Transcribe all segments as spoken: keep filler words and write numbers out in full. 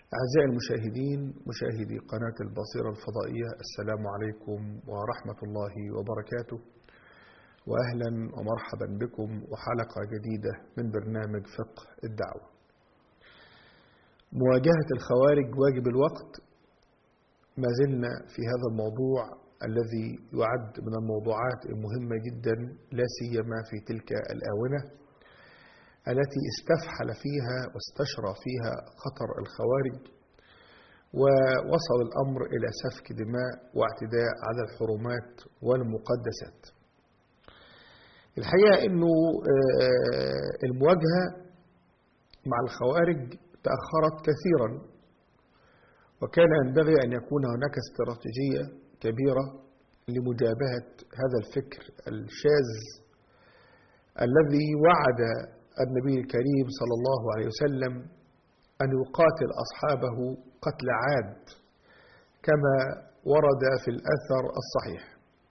أعزائي المشاهدين، مشاهدي قناة البصيرة الفضائية، السلام عليكم ورحمة الله وبركاته، وأهلا ومرحبا بكم وحلقة جديدة من برنامج فقه الدعوة. مواجهة الخوارج واجب الوقت. ما زلنا في هذا الموضوع الذي يعد من الموضوعات المهمة جدا، لا سيما في تلك الآونة التي استفحل فيها واستشرى فيها خطر الخوارج، ووصل الأمر إلى سفك دماء واعتداء على الحرمات والمقدسات. الحقيقة أنه المواجهة مع الخوارج تأخرت كثيرا، وكان ينبغي أن يكون هناك استراتيجية كبيرة لمجابهة هذا الفكر الشاذ الذي وعد النبي الكريم صلى الله عليه وسلم أن يقاتل أصحابه قتل عاد كما ورد في الأثر الصحيح.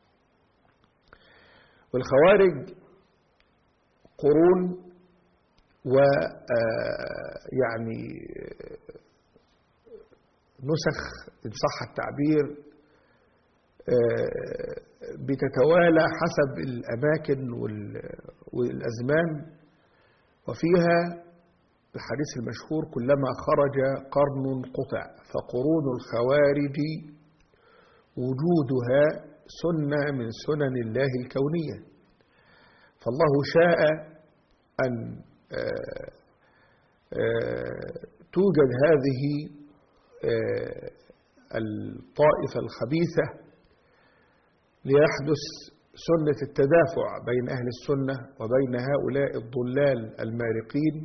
والخوارج قرون ويعني نسخ إن صح التعبير بتتوالى حسب الأماكن والأزمان، وفيها الحديث المشهور: كلما خرج قرن قطع، فقرون الخوارج وجودها سنة من سنن الله الكونية. فالله شاء أن توجد هذه الطائفة الخبيثة ليحدث سنة التدافع بين أهل السنة وبين هؤلاء الضلال المارقين.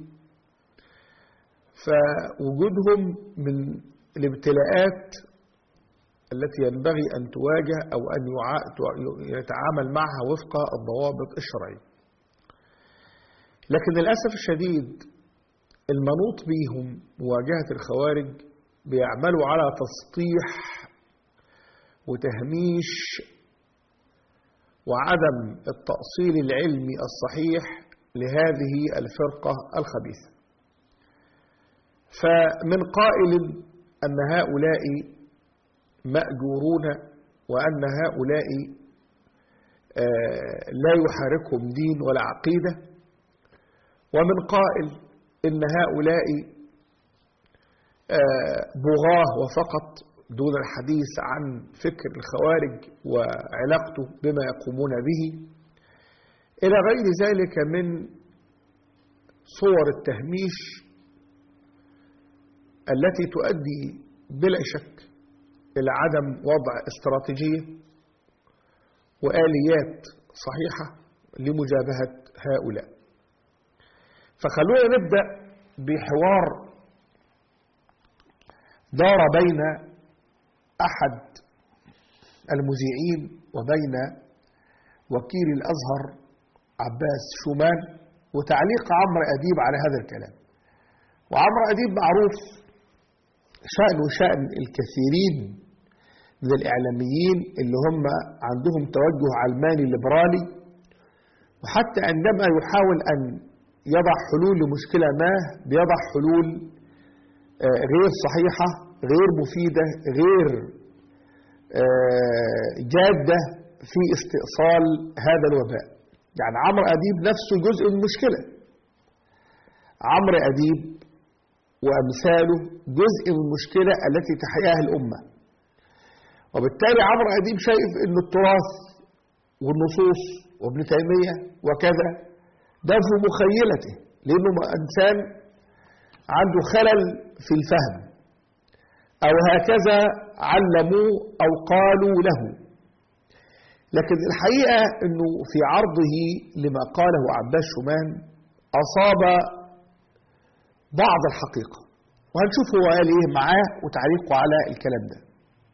فوجودهم من الابتلاءات التي ينبغي أن تواجه أو أن يتعامل معها وفق الضوابط الشرعية. لكن للأسف الشديد المنوط بهم مواجهة الخوارج بيعملوا على تسطيح وتهميش وعدم التأصيل العلمي الصحيح لهذه الفرقة الخبيثة. فمن قائل أن هؤلاء مأجورون وأن هؤلاء لا يحركهم دين ولا عقيدة، ومن قائل إن هؤلاء بغاه وفقط دون الحديث عن فكر الخوارج وعلاقته بما يقومون به، إلى غير ذلك من صور التهميش التي تؤدي بلا شك إلى عدم وضع استراتيجية وآليات صحيحة لمجابهة هؤلاء. فخلونا نبدأ بحوار دار بين أحد المذيعين وبين وكيل الأزهر عباس شومان، وتعليق عمرو أديب على هذا الكلام. وعمرو أديب معروف شأنه شأن الكثيرين من الإعلاميين اللي هم عندهم توجه علماني ليبرالي، وحتى عندما يحاول أن يضع حلول لمشكلة ما بيضع حلول غير صحيحة، غير مفيدة، غير جادة في استئصال هذا الوباء. يعني عمرو أديب نفسه جزء من المشكلة. عمرو أديب وأمثاله جزء من المشكلة التي تحياها الأمة. وبالتالي عمرو أديب شايف أن التراث والنصوص وابن تيمية وكذا ده في مخيلته، لأنه إنسان عنده خلل في الفهم، أو هكذا علموه أو قالوا له. لكن الحقيقة أنه في عرضه لما قاله عباس شومان أصاب بعض الحقيقة، وهنشوف هو قال إيه معاه وتعليقه على الكلام ده.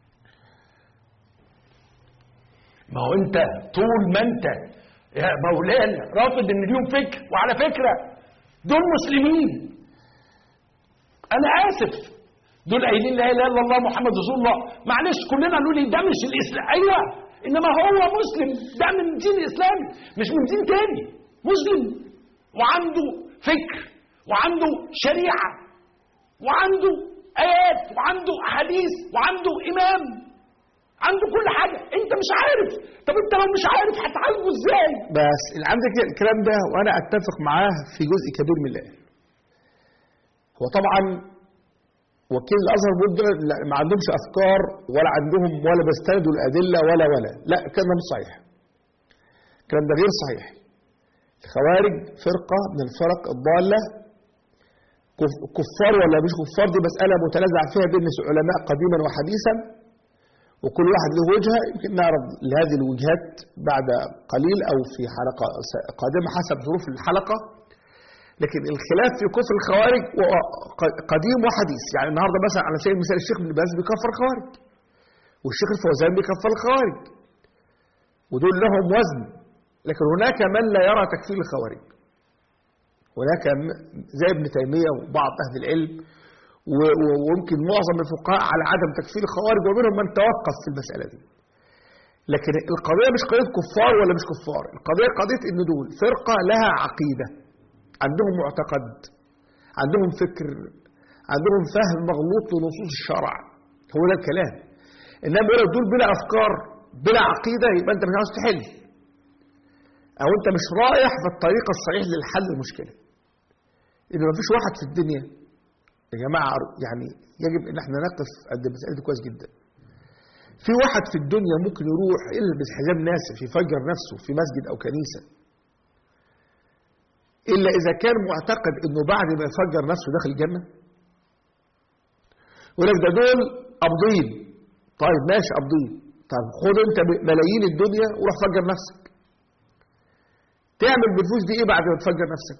ما هو أنت طول ما أنت يا مولانا رافض إن اليوم فكر، وعلى فكرة دول مسلمين، أنا آسف، دول قايلين لا إله إلا الله محمد رسول الله، معلش كلنا قالوا لي ده مش الإسلام، أيوه إنما هو مسلم، ده من دين الإسلام مش من دين تاني، مسلم وعنده فكر وعنده شريعة وعنده آيات وعنده أحاديث وعنده إمام، عنده كل حاجة، أنت مش عارف. طب أنت لو مش عارف هتعالجه إزاي؟ بس اللي عندك الكلام ده وأنا أتفق معاه في جزء كبير من الآية. هو طبعا وكيل الأزهر بيقول ما عندهمش أفكار ولا عندهم ولا بيستندوا الأدلة ولا ولا لا، الكلام ده مش صحيح. الكلام ده غير صحيح. الخوارج فرقة من الفرق الضالة، كفار ولا مش كفار دي مسألة متنازع فيها بين علماء قديما وحديثا، وكل واحد له وجهة. يمكن نعرض لهذه الوجهات بعد قليل أو في حلقة قادمة حسب ظروف الحلقة. لكن الخلاف في كفر الخوارج قديم وحديث. يعني النهارده مثلا على سبيل المثال الشيخ ابن باز بيكفر الخوارج، والشيخ الفوزان بيكفر الخوارج، ودول لهم وزن. لكن هناك من لا يرى تكفير الخوارج، هناك زي ابن تيمية وبعض أهل العلم ويمكن معظم الفقهاء على عدم تكفير الخوارج، ومنهم من توقف في المسألة دي. لكن القضية مش قضية كفار ولا مش كفار، القضية قضية إن دول فرقة لها عقيدة، عندهم معتقد، عندهم فكر، عندهم فهم مغلوط لنصوص الشرع. هو ده الكلام. إنما يقول دول بلا أفكار بلا عقيدة، يبقى أنت مش عاوز تحل، أو أنت مش رايح في الطريق الصحيح للحل المشكلة. إن ما فيش واحد في الدنيا يا جماعة، يعني يجب إن احنا نقف قد المسألة دي كويس جدا. في واحد في الدنيا ممكن يروح يلبس حزام ناسف يفجر نفسه في مسجد أو كنيسة، إلا إذا كان معتقد إنه بعد ما يفجر نفسه داخل الجنة. يقول لك ده دول قابضين. طيب ماشي قابضين، طيب خد أنت ملايين الدنيا وروح فجر نفسك. تعمل بالفلوس دي إيه بعد ما تفجر نفسك؟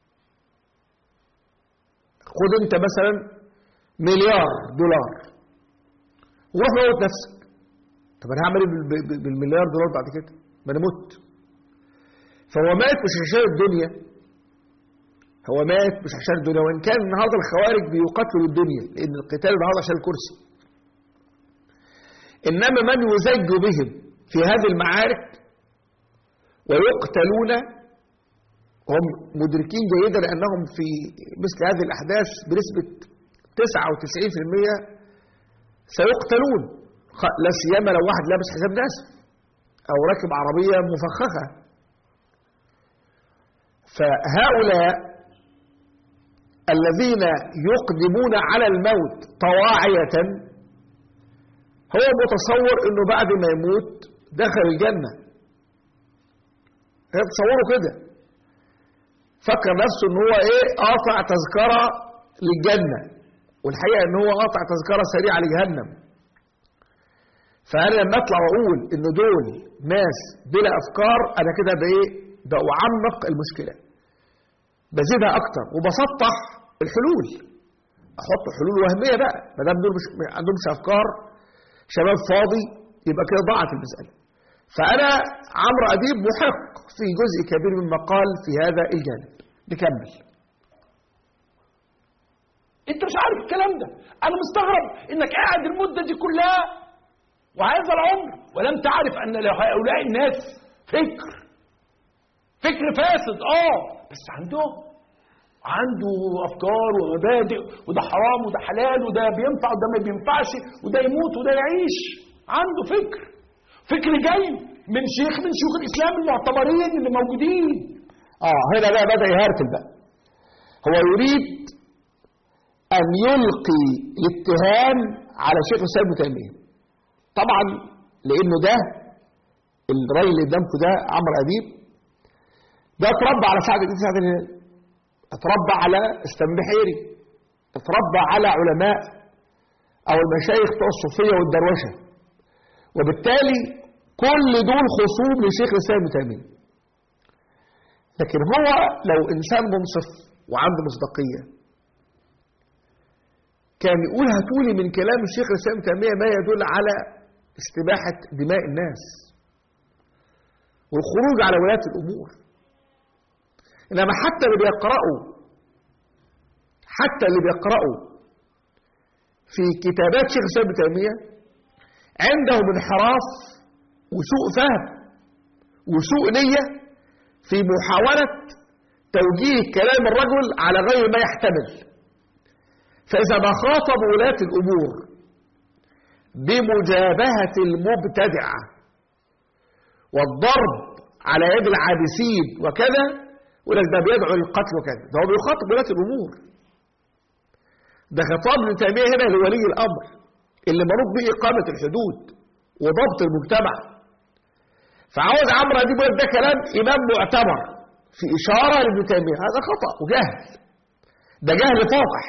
خد أنت مثلا مليار دولار وروح موت نفسك. طب أنا هعمل إيه بالمليار دولار بعد كده؟ ما أنا مت. فهو مات مش عشان الدنيا، هو مات مش عشان الدنيا. وإن كان النهارده الخوارج بيقاتلوا الدنيا، لأن القتال النهارده عشان الكرسي. إنما من يزج بهم في هذه المعارك ويقتلون هم مدركين جيدا أنهم في مثل هذه الأحداث بنسبة تسعة وتسعين بالمئة سيقتلون، لا سيما لو واحد لابس حزام ناسف أو راكب عربية مفخخة. فهؤلاء الذين يقدمون على الموت طواعية، هو متصور انه بعد ما يموت دخل الجنة. يتصوروا كده، فكر نفسه ان هو ايه قاطع تذكرة للجنة، والحقيقة ان هو قاطع تذكرة سريعة لجهنم. فانا لما اطلع واقول ان دول ناس بلا افكار، انا كده بايه بعمق المشكلة، بزيدها اكتر وبسطح الحلول، احط حلول وهميه بقى. ما دام دول مش عندهمش افكار، شباب فاضي، يبقى كده ضاعت المساله. فانا عمرو اديب محق في جزء كبير مما قال في هذا الجانب. نكمل. انت مش عارف الكلام ده. انا مستغرب انك قاعد المده دي كلها وهذا العمر ولم تعرف ان لهؤلاء الناس فكر فكر فاسد. اه بس عندهم عنده افكار ومبادئ، وده حرام وده حلال وده بينفع وده ما بينفعش وده يموت وده يعيش. عنده فكر فكر جاي من شيخ من شيوخ الاسلام المعتبرين اللي موجودين. اه هنا بقى بدا يهرتل بقى. هو يريد ان يلقي الاتهام على شيخ الاسلام ابن تيميه. طبعا لانه ده الراجل اللي قدامكم ده عمرو اديب، ده اتربى على سعد بن سعد الهلالي، اتربى على اسلام بحيري، اتربى على علماء او المشايخ بتوع الصوفيه والدروشه، وبالتالي كل دول خصوم لشيخ الاسلام ابن تيميه. لكن هو لو انسان منصف وعنده مصداقيه كان يقول هاتولي من كلام الشيخ الاسلام ابن تيميه ما يدل على استباحه دماء الناس والخروج على ولاة الامور. إنما حتى اللي بيقرأوا حتى اللي بيقرأوا في كتابات شيخ الإسلام ابن تيمية عندهم انحراف وسوء فهم وسوء نية في محاولة توجيه كلام الرجل على غير ما يحتمل. فإذا ما خاطب ولاة الأمور بمجابهة المبتدعة والضرب على يد العابثين وكذا، ولك ده بيدعو للقتل وكذا، ده هو بيخاطب ولاة الأمور. ده خطاب ابن تيمية هنا لولي الأمر اللي منوط به إقامة الحدود وضبط المجتمع. فعاوز عمرو أديب يقول ده كلام إمام معتبر في إشارة لابن تيمية، هذا خطأ وجهل، ده جهل فاضح،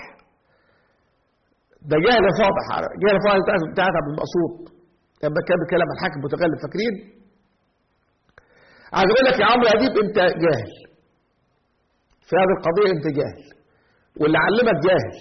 ده جهل فاضح جهل فاضح بتاعت عبد المقصود لما كان بيتكلم عن الحاكم المتغلب، فاكرين؟ عايز اقول لك يا عمرو أديب انت جاهل في هذه القضية، انت جاهل واللي علمك جاهل،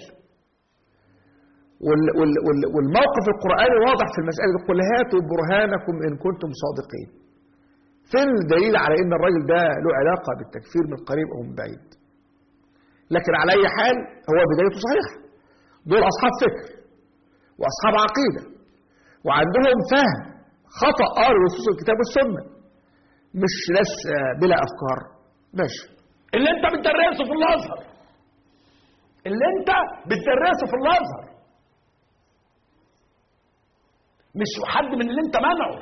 وال وال وال والموقف القرآني واضح في المسألة دي، قل هاتوا برهانكم إن كنتم صادقين. فين الدليل على ان الراجل ده له علاقة بالتكفير من قريب او من بعيد؟ لكن على اي حال هو بدايته صحيحة، دول اصحاب فكر واصحاب عقيدة وعندهم فهم خطأ قالوا نصوص الكتاب والسنة، مش ناس بلا افكار. ماشي. اللي انت بتدرسه في الازهر، اللي انت بتدرسه في الازهر مش حد من اللي انت منعه.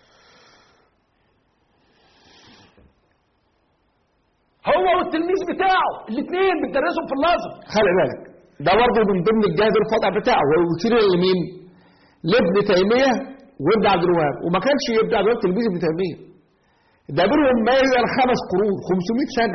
هو والتلميذ بتاعه الاثنين بتدرسهم في الازهر. خلي بالك ده برضه من ضمن الجهاد الفاضح بتاعه، هو يشير لمين؟ لابن تيميه وابن عبد الوهاب، وما كانش ابن عبد الوهاب تلميذ ابن تيميه، ده بينهم ما يزال خمس قرون خمسمائة سنه.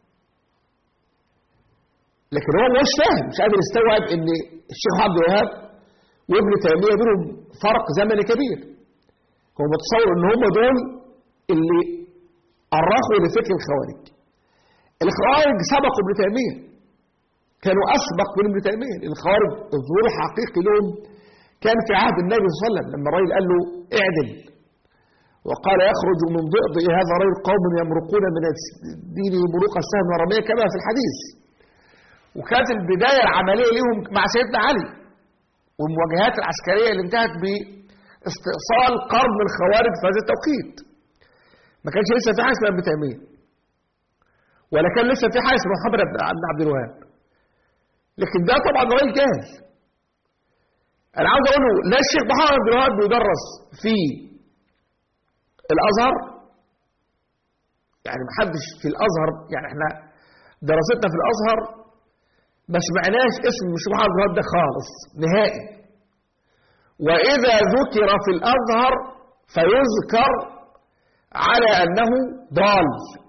لكن هو مش فاهم، مش قادر يستوعب ان الشيخ عبد الوهاب وابن تيميه بينهم فرق زمني كبير. هو متصور ان هم دول اللي أرخوا لفكر الخوارج. الخوارج سبقوا ابن تيميه، كانوا اسبق من ابن تيميه. الخوارج الظهور الحقيقي لهم كان في عهد النبي صلى الله عليه وسلم، لما الراجل قال له اعدل وقال يخرج من ضئض هذا الرجل قوم يمرقون من الدين مروق السهم ورميه كما في الحديث. وكانت البدايه العمليه لهم مع سيدنا علي والمواجهات العسكريه اللي انتهت باستئصال قرن الخوارج في هذا التوقيت. ما كانش لسه في حاجه اسمها ابن تيميه، ولا كان لسه في حاجه اسمها محمد بن عبد الوهاب. لكن ده طبعا راجل جاهل. انا عاوز اقول له لا الشيخ محمد بن الوهاب بيدرس في الازهر، يعني محدش في الازهر، يعني احنا دراستنا في الازهر ما سمعناش اسم الشيخ محمد بن الوهاب ده خالص نهائي. واذا ذكر في الازهر فيذكر على انه ضال،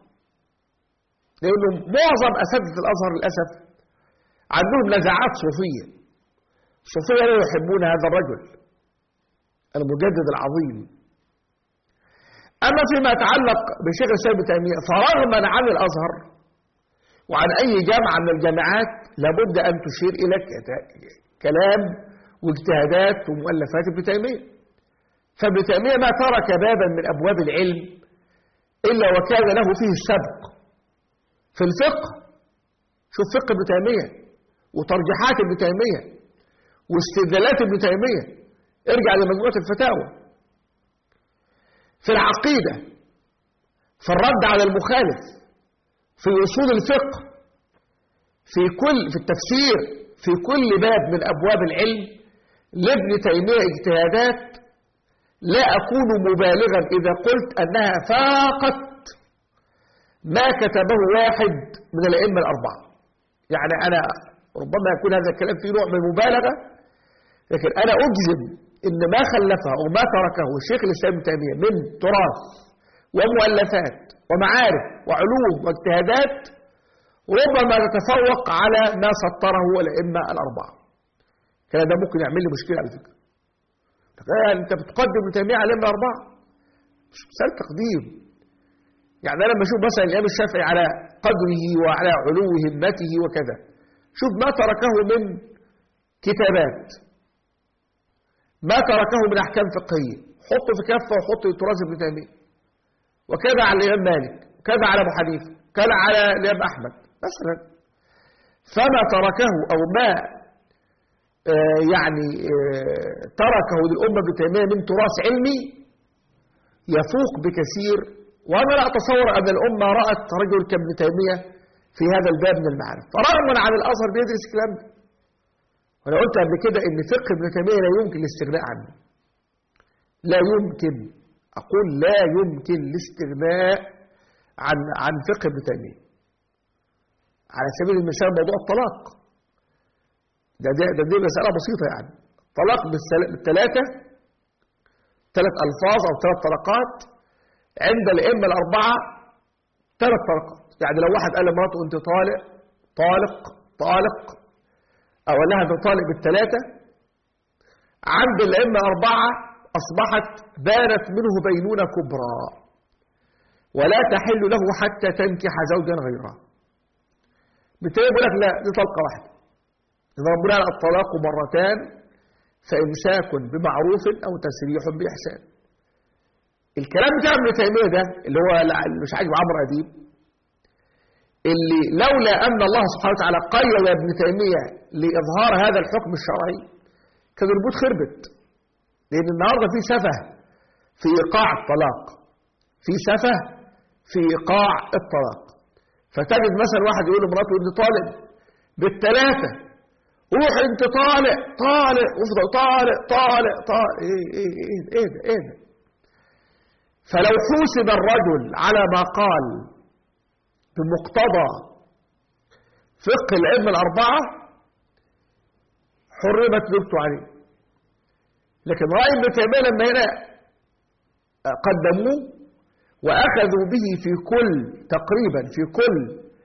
لانه معظم اساتذه الازهر للاسف عندهم نزعات صوفيه. الصوفيه لا يحبون هذا الرجل المجدد العظيم. اما فيما يتعلق بشيخ الاسلام ابن تيميه فرغما عن الازهر وعن اي جامعه من الجامعات لابد ان تشير الى كلام واجتهادات ومؤلفات ابن تيميه. فابن تيميه ما ترك بابا من ابواب العلم الا وكان له فيه السبق. في الفقه شوف فقه ابن تيميه وترجيحات ابن تيميه واستدلالات ابن تيميه، ارجع لمجموعه الفتاوى. في العقيده، في الرد على المخالف، في اصول الفقه، في كل في التفسير، في كل باب من ابواب العلم لابن تيميه اجتهادات لا اكون مبالغا اذا قلت انها فاقت ما كتبه واحد من الائمه الاربعه. يعني انا ربما يكون هذا الكلام فيه نوع من المبالغه، لكن انا اجزم ان ما خلفه او ما تركه الشيخ الاسلام ابن تيميه من تراث ومؤلفات ومعارف وعلوم واجتهادات ربما تتفوق على ما سطره الائمه الاربعه. الكلام ده ممكن يعمل لي مشكله على فكره. تخيل انت بتقدم ابن تيميه على الائمه الاربعه، مش مساله تقديم. يعني انا لما اشوف مثلا الامام الشافعي على قدره وعلى علو همته وكذا، شوف ما تركه من كتابات، ما تركه من احكام فقهيه، حطه في كفه وحط تراث ابن تيميه. وكذا على الامام مالك، كذا على ابو حنيفه، كذا على الامام احمد مثلا. فما تركه او ما آه يعني آه تركه للامه ابن تيميه من تراث علمي يفوق بكثير. وانا لا اتصور ان الامه رات رجل كابن تيميه في هذا الباب من المعارف، فرغما عن الازهر بيدرس الكلام ده. وأنا قلت قبل كده إن فقه ابن تيمية لا يمكن الاستغناء عنه. لا يمكن، أقول لا يمكن الاستغناء عن عن فقه ابن تيمية. على سبيل المثال موضوع الطلاق. ده ده ده دي مسألة بسيطة يعني. طلاق بالثلاثة، ثلاث ألفاظ أو ثلاث طلقات عند الأئمة الأربعة، ثلاث طلقات. يعني لو واحد قال لمراته أنت طالق طالق طالق، أو قال لها أنت طالق بالثلاثة، عند الأئمة الأربعة أصبحت بانت منه بينونة كبرى، ولا تحل له حتى تنكح زوجا غيره. بالتالي يقول لك لا، دي طلقة واحدة. إذا ربنا قال الطلاق مرتان فإمساك بمعروف أو تسريح بإحسان. الكلام بتاع ابن تيمية ده اللي هو مش عاجب عمرو أديب، اللي لولا أن الله سبحانه وتعالى قيد ابن تيمية لإظهار هذا الحكم الشرعي كان البيوت خربت. لأن النهاردة في سفه في إيقاع الطلاق، في سفه في إيقاع الطلاق. فتجد مثلا واحد يقول لمراته أنت طالق بالثلاثة، روح أنت طالق طالق وافضل طالق طالق طالق. إيه إيه إيه إيه ده إيه ده؟ فلو حوسب الرجل على ما قال بمقتضى فقه الأئمة الأربعة حرمت زوجته عليه. لكن رأي ابن تيمية لما هنا قدموه وأخذوا به في كل تقريبا في كل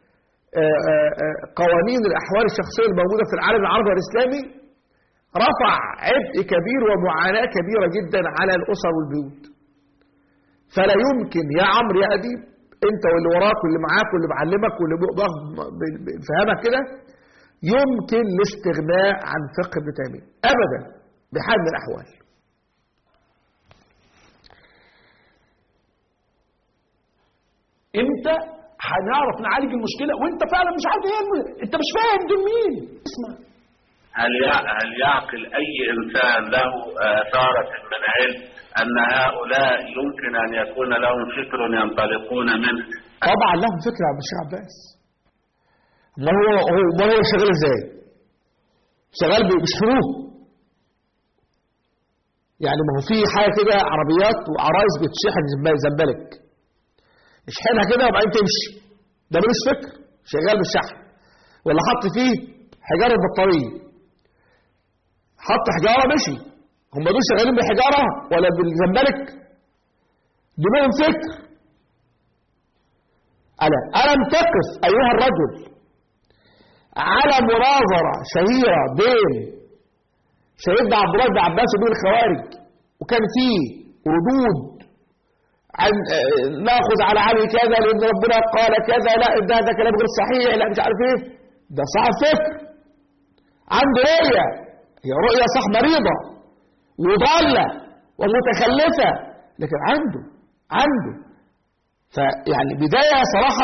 قوانين الأحوال الشخصية الموجودة في العالم العربي والإسلامي، رفع عبء كبير ومعاناة كبيرة جدا على الأسر والبيوت. فلا يمكن يا عمرو يا أديب، أنت واللي وراك واللي معاك واللي معلمك واللي بفهمك كده، يمكن الاستغناء عن فقه ابن تيمية أبدا بحال من الأحوال. امتى هنعرف نعالج المشكله وانت فعلا مش عارف ايه المشكلة. انت مش فاهم دول مين. اسمع، هل هل يعقل اي انسان له اثاره من علم ان هؤلاء يمكن ان يكون لهم فكر ينطلقون منه؟ طبعا لهم فكر يا الشيخ عباس. ما هو هو ما هو شغال ازاي؟ شغال بيشحنوه. يعني ما هو في حاجه كده عربيات وعرايس بتشحن زنبلك، اشحنها كده وبعدين تمشي. ده ملوش فكر، شغال بالشحن. ولا حط فيه حجاره بطاريه، حط حجاره مشي. هم دول شغالين بالحجاره ولا بالزنبلك؟ دول لهم فكر. ألا ألم تقف أيها الرجل على مناظرة شهيرة بين سيدنا عبد الله بن عباس وبين الخوارج، وكان فيه ردود عن ناخذ على علي كذا لأن ربنا قال كذا، لا ده ده كلام غير صحيح، لا مش عارف ايه. ده صاحب فكر، عنده رؤية، هي رؤية صح مريضة وضالة ومتخلفة، لكن عنده عنده فيعني بداية صراحة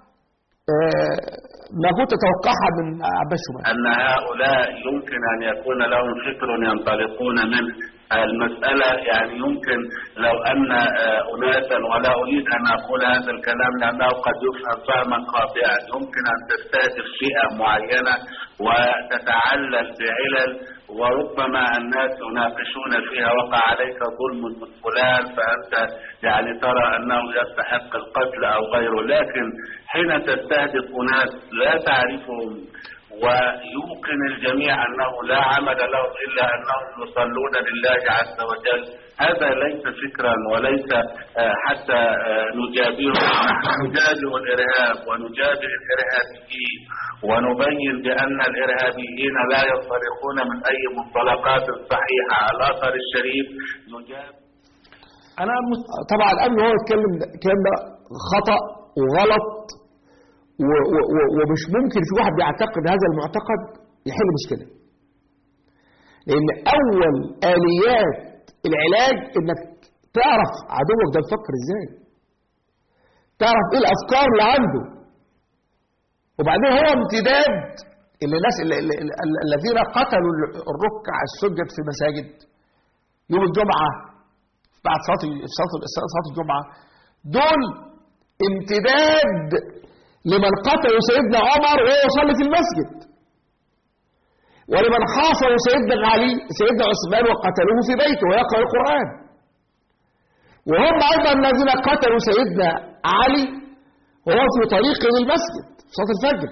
ما كنت أتوقعها من عباس شمال. أن هؤلاء يمكن أن يكون لهم فكر ينطلقون منه. المسألة يعني يمكن لو أن أناسا، ولا أريد أن أقول هذا الكلام لأنه قد يفهم فهما خاطئا، يمكن أن تستهدف فئة معينة وتتعلل بعلل، وربما الناس يناقشون فيها وقع عليك ظلم من فلان فأنت يعني ترى أنه يستحق القتل أو غيره. لكن حين تستهدف ناس لا تعرفهم ويوقن الجميع أنه لا عمل لهم إلا أنهم يصلون لله عز وجل، هذا ليس فكرا وليس حتى نجابهه. نجابه الإرهاب ونجابه الإرهابيين ونبين بأن الإرهابيين لا ينطلقون من أي منطلقات صحيحة. الأثر الشريف نجاب. أنا طبعا قبل هو يتكلم الكلام ده خطأ وغلط، ومش ممكن في واحد بيعتقد هذا المعتقد يحل مشكلة. لأن أول آليات العلاج إنك تعرف عدوك ده بيفكر إزاي، تعرف إيه الأفكار اللي عنده، وبعدين هو امتداد اللي الناس الذين قتلوا الركع السجد في المساجد يوم الجمعة بعد صلاة صلاة الجمعة، دول امتداد لمن قتلوا سيدنا عمر وهو يصلي في المسجد. ولمن حاصروا سيدنا علي سيدنا عثمان وقتلوه في بيته ويقرأ القرآن، وهم أيضا الذين قتلوا سيدنا علي وهو في طريقه للمسجد في صلاة الفجر،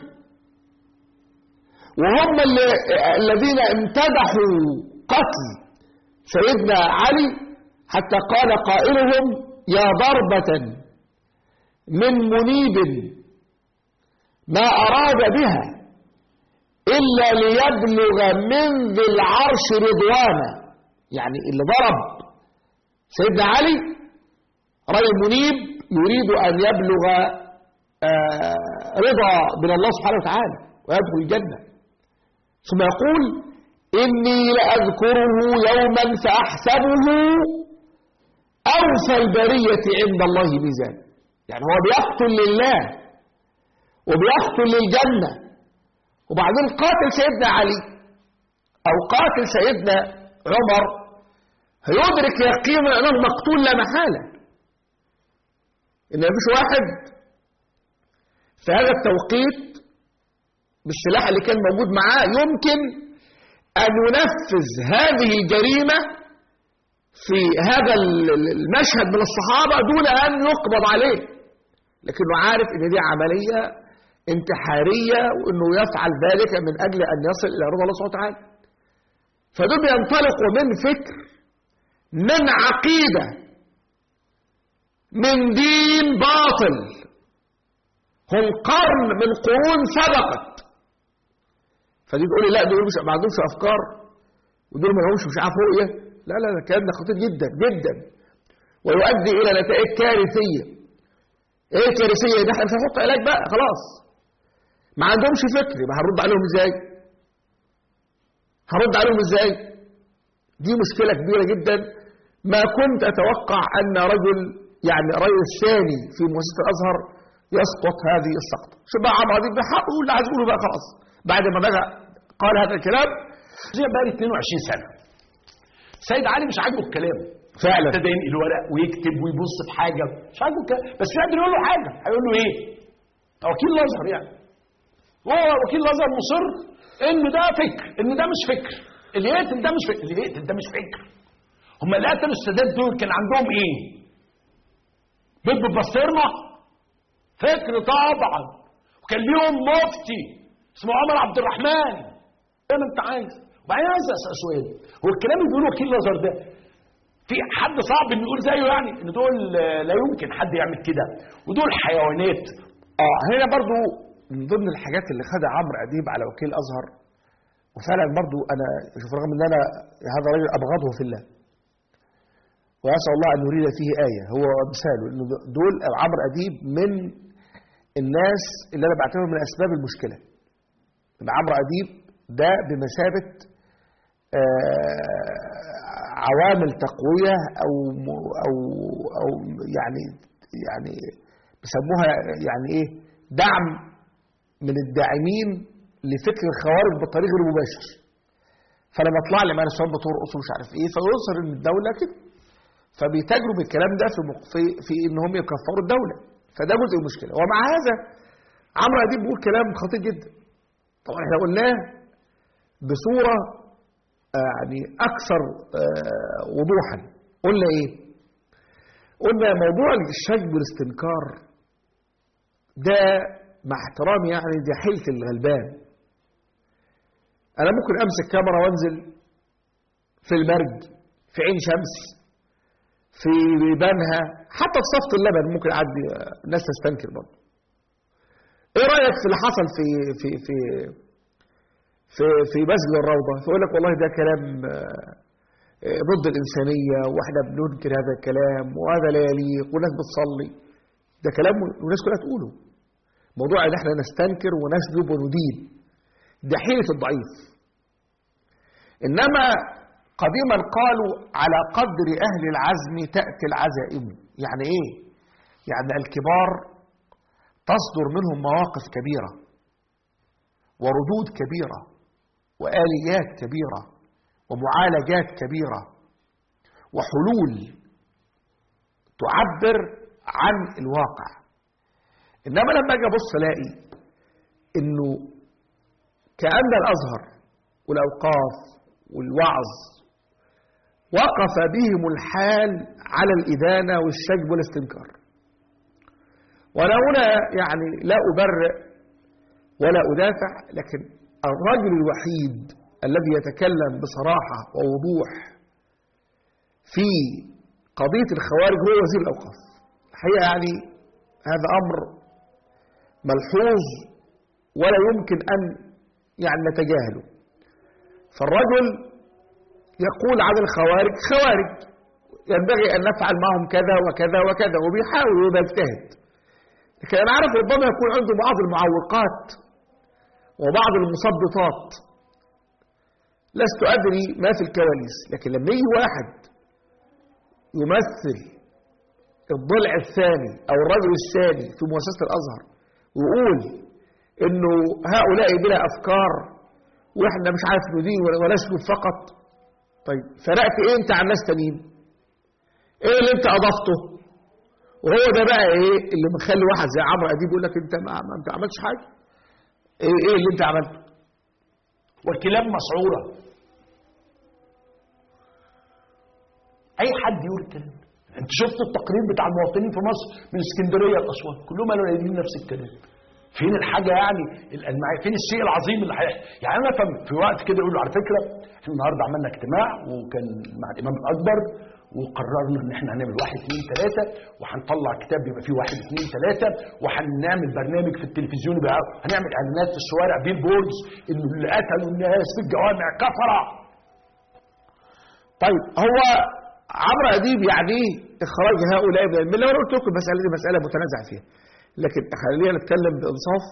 وهم الذين امتدحوا قتل سيدنا علي حتى قال قائلهم: يا ضربة من منيب ما أراد بها إلا ليبلغ من ذي العرش رضوانا. يعني اللي ضرب سيدنا علي رجل منيب يريد أن يبلغ رضا من الله سبحانه وتعالى ويدخل الجنة. ثم يقول: إني لأذكره يوما فأحسبه أوفى البرية عند الله ميزان. يعني هو بيقتل لله وبيقتل للجنة، وبعدين قاتل سيدنا علي أو قاتل سيدنا عمر هيدرك يقينا أنه مقتول لا محالة، إن مفيش واحد في هذا التوقيت بالسلاح اللي كان موجود معاه يمكن أن ينفذ هذه الجريمة في هذا المشهد من الصحابة دون أن يقبض عليه، لكنه عارف أن دي عملية انتحارية وأنه يفعل ذلك من أجل أن يصل إلى رضا الله سبحانه وتعالى. فدول ينطلقوا من فكر، من عقيدة، من دين باطل هم قرن من قرون سبقت. فدي تقول لي لا دول مش ما عندهمش أفكار ودول ما لهمش مش عارف رؤية. لا لا الكلام ده خطير جدا جدا ويؤدي إلى نتائج كارثية. إيه الكارثية؟ ده احنا مش هنحط علاج بقى خلاص. ما عندهمش فكر، يبقى هنرد عليهم ازاي؟ هرد عليهم ازاي؟ دي مشكلة كبيرة جدا. ما كنت أتوقع أن رجل يعني رجل ثاني في مؤسسة الأزهر يسقط هذه السقطة. شو بقى عمرو أديب بحقه اللي عايز يقوله بقى خلاص بعد ما بقى قال هذا الكلام. زي بقى اثنين وعشرين سنة سيد علي مش عاجبه الكلام فعلا، ابتدى ينقل الورق ويكتب ويبص في حاجة مش عاجبه الكلام، بس مش قادر يقول له حاجة. هيقول له ايه؟ وكيل الأزهر يعني هو وكيل الأزهر مصر إنه ده فكر، إنه ده مش فكر، اللي يقتل ده مش فكر، اللي يقتل ده مش فكر. هم اللي قتلوا السادات دول كان عندهم إيه؟ بيض بالبسطرمة؟ فكر طبعا. وكان ليهم مفتي اسمه عمر عبد الرحمن زي ما أنت عايز. وبعدين عايز أسأل سؤال، هو الكلام اللي بيقوله وكيل الأزهر ده في حد صعب إنه يقول زيه؟ يعني إن دول لا يمكن حد يعمل كده ودول حيوانات. آه هنا برضو من ضمن الحاجات اللي خدها عمرو أديب على وكيل الأزهر، وفعلا برضو أنا شوف رغم أن أنا هذا الرجل أبغضه في الله وأسأل الله أن يريد فيه آية، هو مثاله إنه دول عمرو أديب من الناس اللي أنا بعتبرهم من أسباب المشكلة. إن عمرو أديب ده بمثابة عوامل تقوية أو أو أو يعني يعني بيسموها يعني إيه دعم من الداعمين لفكر الخوارج بالطريق المباشر. فلما طلع لي معنى السؤال بترقص ومش عارف ايه فيظهر ان الدوله كده، فبيتاجروا بالكلام ده في في في ان هم يكفروا الدوله، فده جزء من المشكله. ومع هذا عمرو اديب بيقول كلام خطير جدا. طبعا احنا قلناه بصوره يعني اكثر وضوحا. قلنا ايه؟ قلنا موضوع الشجب والاستنكار ده مع احترامي يعني دي حيلة الغلبان. أنا ممكن أمسك كاميرا وأنزل في المرج، في عين شمس، في بنها، حتى في صفة اللبن ممكن أعدي الناس تستنكر برضه. إيه رأيك في اللي حصل في في في في في مسجد الروضة؟ فيقول لك والله ده كلام ضد الإنسانية وإحنا بننكر هذا الكلام وهذا لا يليق والناس بتصلي. ده كلام والناس كلها تقوله. موضوع ان احنا نستنكر ونسلب وندين ده حيلة الضعيف. انما قديما قالوا على قدر اهل العزم تأتي العزائم. يعني ايه؟ يعني الكبار تصدر منهم مواقف كبيرة وردود كبيرة وآليات كبيرة ومعالجات كبيرة وحلول تعبر عن الواقع. إنما لما أجي أبص ألاقي إنه كأن الأزهر والأوقاف والوعظ وقف بهم الحال على الإدانة والشجب والاستنكار. وأنا هنا يعني لا أبرئ ولا أدافع، لكن الرجل الوحيد الذي يتكلم بصراحة ووضوح في قضية الخوارج هو وزير الأوقاف. الحقيقة يعني هذا أمر ملحوظ ولا يمكن أن يعني نتجاهله. فالرجل يقول عن الخوارج خوارج، ينبغي أن نفعل معهم كذا وكذا وكذا، وبيحاول وبيجتهد. لكن أنا عارف ربما يكون عنده بعض المعوقات وبعض المثبطات لست أدري ما في الكواليس، لكن لما يجي واحد يمثل الضلع الثاني أو الرجل الثاني في مؤسسة الأزهر ويقول إنه هؤلاء بلا أفكار وإحنا مش عارف ندين ولا نسلب فقط، طيب فرقت إيه أنت عن ناس تانيين؟ إيه اللي أنت أضفته؟ وهو ده بقى إيه اللي مخلي واحد زي عمرو أديب يقول لك أنت ما أنت عملتش حاجة. إيه إيه اللي أنت عملته؟ والكلام مسعورة. أي حد يقول الكلام. أنت شفت التقرير بتاع المواطنين في مصر من اسكندرية لأسوان كلهم قالوا قايلين نفس الكلام. فين الحاجة يعني المعي... فين الشيء العظيم اللي هيحصل؟ يعني أنا فهم في وقت كده يقولوا على فكرة إحنا النهاردة عملنا اجتماع وكان مع الإمام الأكبر وقررنا إن إحنا هنعمل واحد اثنين ثلاثة وهنطلع كتاب يبقى فيه واحد اثنين ثلاثة وهنعمل برنامج في التلفزيون بقى هنعمل إعلانات في الشوارع بيل بوردز إنه اللي قتلوا الناس في الجوامع كفرة. طيب هو عمرو أديب يعني إيه إخراج هؤلاء من الملة؟ وأنا قلت لكم المسألة دي مسألة متنازع فيها، لكن خلينا نتكلم بإنصاف.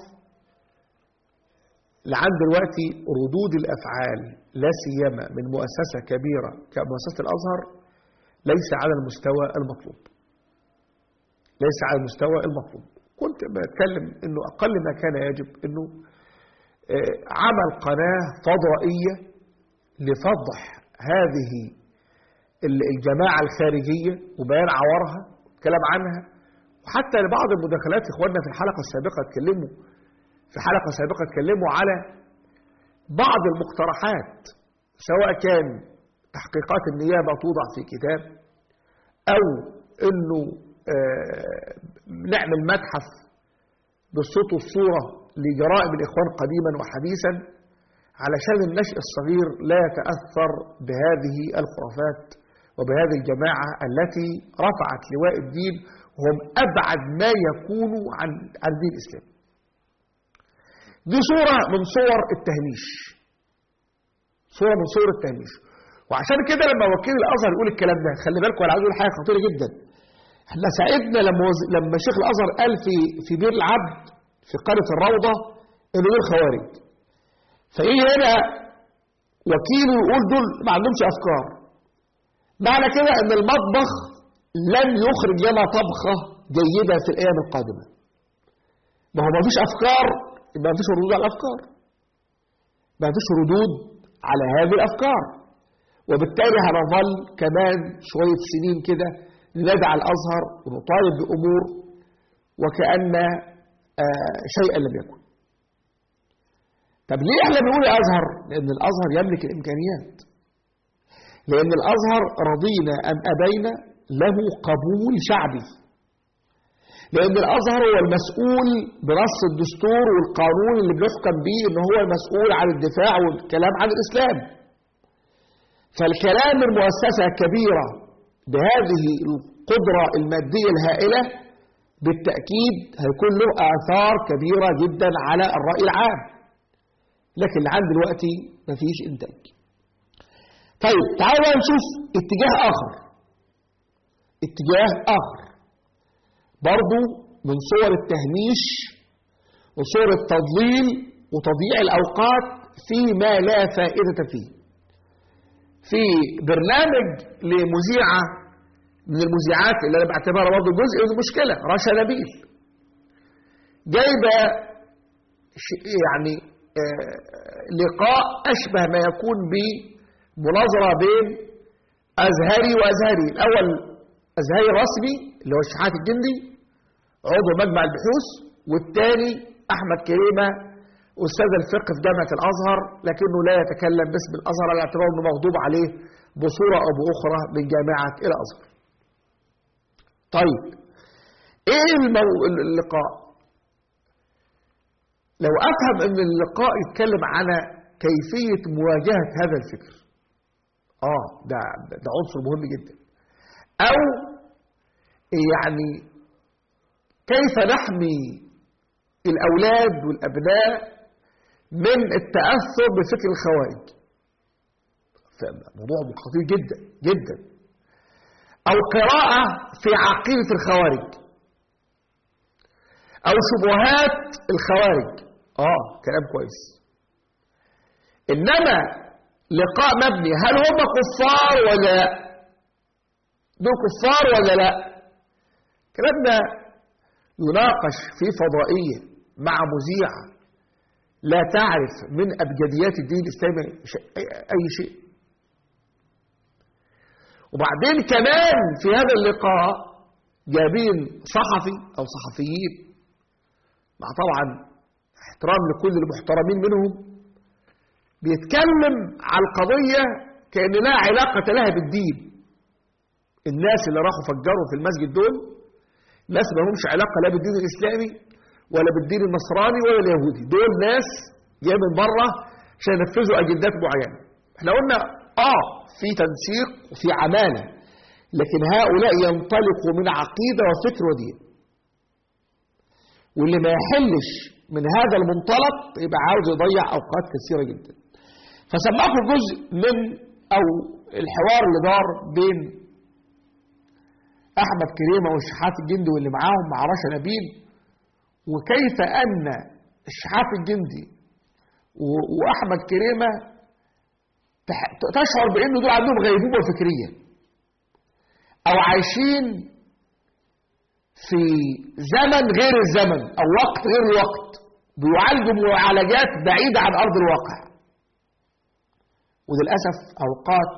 لعند دلوقتي ردود الأفعال لا سيما من مؤسسة كبيرة كمؤسسة الأزهر ليس على المستوى المطلوب. ليس على المستوى المطلوب. كنت بتكلم إنه أقل ما كان يجب إنه عمل قناة فضائية لفضح هذه الجماعة الخارجية وبيان عورها والكلام عنها. وحتى لبعض المداخلات إخواننا في الحلقة السابقة اتكلموا في حلقة سابقة اتكلموا على بعض المقترحات، سواء كان تحقيقات النيابة توضع في كتاب أو إنه آه نعمل متحف بالصوت والصورة لجرائم الإخوان قديما وحديثا علشان النشء الصغير لا يتأثر بهذه الخرافات وبهذه الجماعة التي رفعت لواء الدين وهم أبعد ما يكونوا عن عن دين الإسلام. دي صورة من صور التهميش. صورة من صور التهميش. وعشان كده لما وكيل الأزهر يقول الكلام ده خلي بالكم، أنا عايز أقول حاجة خطيرة جدا. احنا ساعدنا لما وز... لما شيخ الأزهر قال في في بير العبد في قرية الروضة إنه دول خوارج. فإيه هنا وكيله يقول دول ما عندهمش أفكار. معنى كده إن المطبخ لن يخرج لنا طبخة جيدة في الأيام القادمة. ما هو ما فيش أفكار، يبقى ما فيش ردود على الأفكار. ما فيش ردود على هذه الأفكار. وبالتالي هنظل كمان شوية سنين كده ندعى الأزهر ونطالب بأمور وكأن آه شيئا لم يكن. طب ليه احنا بنقول الأزهر؟ لأن الأزهر يملك الإمكانيات. لأن الأزهر رضينا أم أبينا له قبول شعبي. لأن الأزهر هو المسؤول بنص الدستور والقانون اللي بنحكم به إن هو المسؤول عن الدفاع والكلام عن الإسلام. فالكلام المؤسسة كبيرة بهذه القدرة المادية الهائلة بالتأكيد هيكون له آثار كبيرة جدا على الرأي العام. لكن لعند دلوقتي مفيش إنتاج. طيب تعالوا نشوف اتجاه آخر. اتجاه آخر برضو من صور التهميش وصور التضليل وتضييع الأوقات فيما لا فائدة فيه. في برنامج لمذيعة من المذيعات اللي أنا بعتبرها برضو جزء من المشكلة، رشا نبيل، جايبة يعني لقاء أشبه ما يكون بمناظرة بين أزهري وأزهري. الأول أزهري رسمي اللي هو الشحات الجندي عضو مجمع البحوث، والثاني أحمد كريمة أستاذ الفقه في جامعة الأزهر، لكنه لا يتكلم باسم الأزهر على اعتبار أنه مغضوب عليه بصورة أو بأخرى من جامعة الأزهر. طيب إيه المو... اللقاء؟ لو أفهم أن اللقاء يتكلم عن كيفية مواجهة هذا الفكر، آه ده, ده عنصر مهم جدا. أو يعني كيف نحمي الأولاد والأبناء من التأثر بفكر الخوارج، موضوع خطير جدا جدا. أو قراءة في عقيدة الخوارج أو شبهات الخوارج، آه كلام كويس. إنما لقاء مبني هل هم كفار ولا لا، دول كفار ولا لا، الكلام ده يناقش في فضائية مع مذيعة لا تعرف من أبجديات الدين الإسلامي أي شيء. وبعدين كمان في هذا اللقاء جايبين صحفي أو صحفيين، مع طبعا احترام لكل المحترمين منهم، بيتكلم على القضية كأن لا علاقة لها بالدين. الناس اللي راحوا فجروا في المسجد دول ناس ما همش علاقة لا بالدين الإسلامي ولا بالدين النصراني ولا اليهودي، دول ناس جايه من بره عشان ينفذوا أجندات معينة. احنا قلنا اه في تنسيق وفي عمالة، لكن هؤلاء ينطلقوا من عقيدة وفكر ودين، واللي ما يحلش من هذا المنطلق يبقى عاوز يضيع أوقات كثيرة جدا. فسمعكم جزء من أو الحوار اللي دار بين أحمد كريمة والشحات الجندي واللي معاهم مع رشا نبيل، وكيف أن الشحات الجندي وأحمد كريمة تشعر بأنه دول عندهم غيبوبة فكرية أو عايشين في زمن غير الزمن أو وقت غير الوقت، بيعالجوا معالجات بعيدة عن أرض الواقع، وللأسف أوقات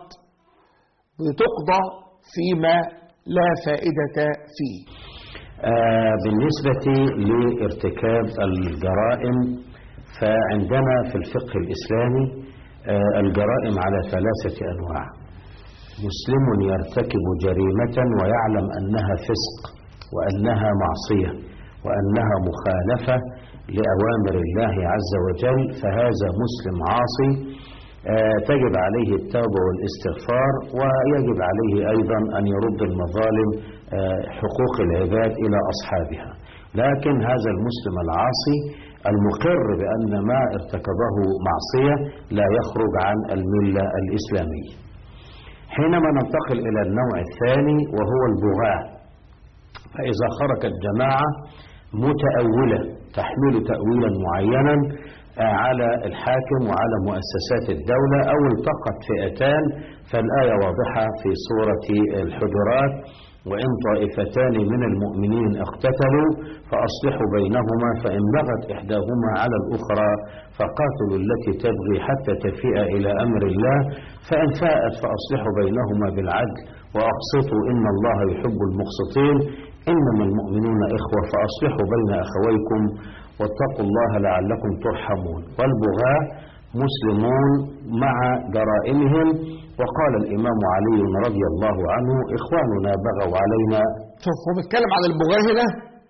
بتقضى فيما لا فائدة فيه. آه بالنسبة لارتكاب الجرائم، فعندنا في الفقه الإسلامي آه الجرائم على ثلاثة أنواع. مسلم يرتكب جريمة ويعلم أنها فسق وأنها معصية وأنها مخالفة لأوامر الله عز وجل، فهذا مسلم عاصي آه تجب عليه التوبة والاستغفار، ويجب عليه أيضا أن يرد المظالم آه حقوق العباد إلى أصحابها. لكن هذا المسلم العاصي المقر بأن ما ارتكبه معصية لا يخرج عن الملة الإسلامية. حينما ننتقل إلى النوع الثاني وهو البغاة، فإذا خرجت جماعة متأولة تحمل تأويلا معينا على الحاكم وعلى مؤسسات الدولة، أو التقت فئتان، فالآية واضحة في سورة الحجرات: وإن طائفتان من المؤمنين اقتتلوا فأصلحوا بينهما فإن بغت إحداهما على الأخرى فقاتلوا التي تبغي حتى تفيء إلى أمر الله فإن فاءت فأصلحوا بينهما بالعدل وأقسطوا إن الله يحب المقسطين إنما المؤمنون إخوة فأصلحوا بين أخويكم واتقوا الله لعلكم ترحمون. والبغاة مسلمون مع جرائمهم، وقال الإمام علي رضي الله عنه: إخواننا بغوا علينا. شوف هو بيتكلم عن البغاة هنا،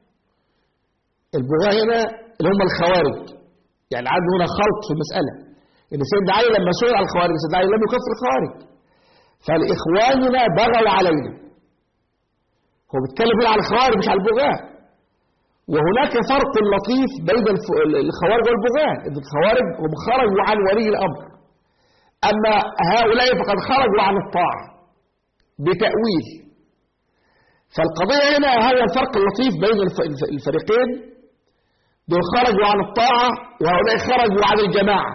البغاة هنا اللي هم الخوارج، يعني عنده هنا خلط في المسألة، إن سيدنا علي لما سئل على الخوارج سيدنا علي لم يكفر الخوارج، فالإخواننا بغوا علينا، هو بيتكلم هنا على الخوارج مش على البغاة. وهناك فرق لطيف بين الخوارج والبغاة، إن الخوارج هم خرجوا عن ولي الأمر، أما هؤلاء فقد خرجوا عن الطاعة بتأويل. فالقضية هنا هذا الفرق اللطيف بين الفريقين، دول خرجوا عن الطاعة وهؤلاء خرجوا عن الجماعة.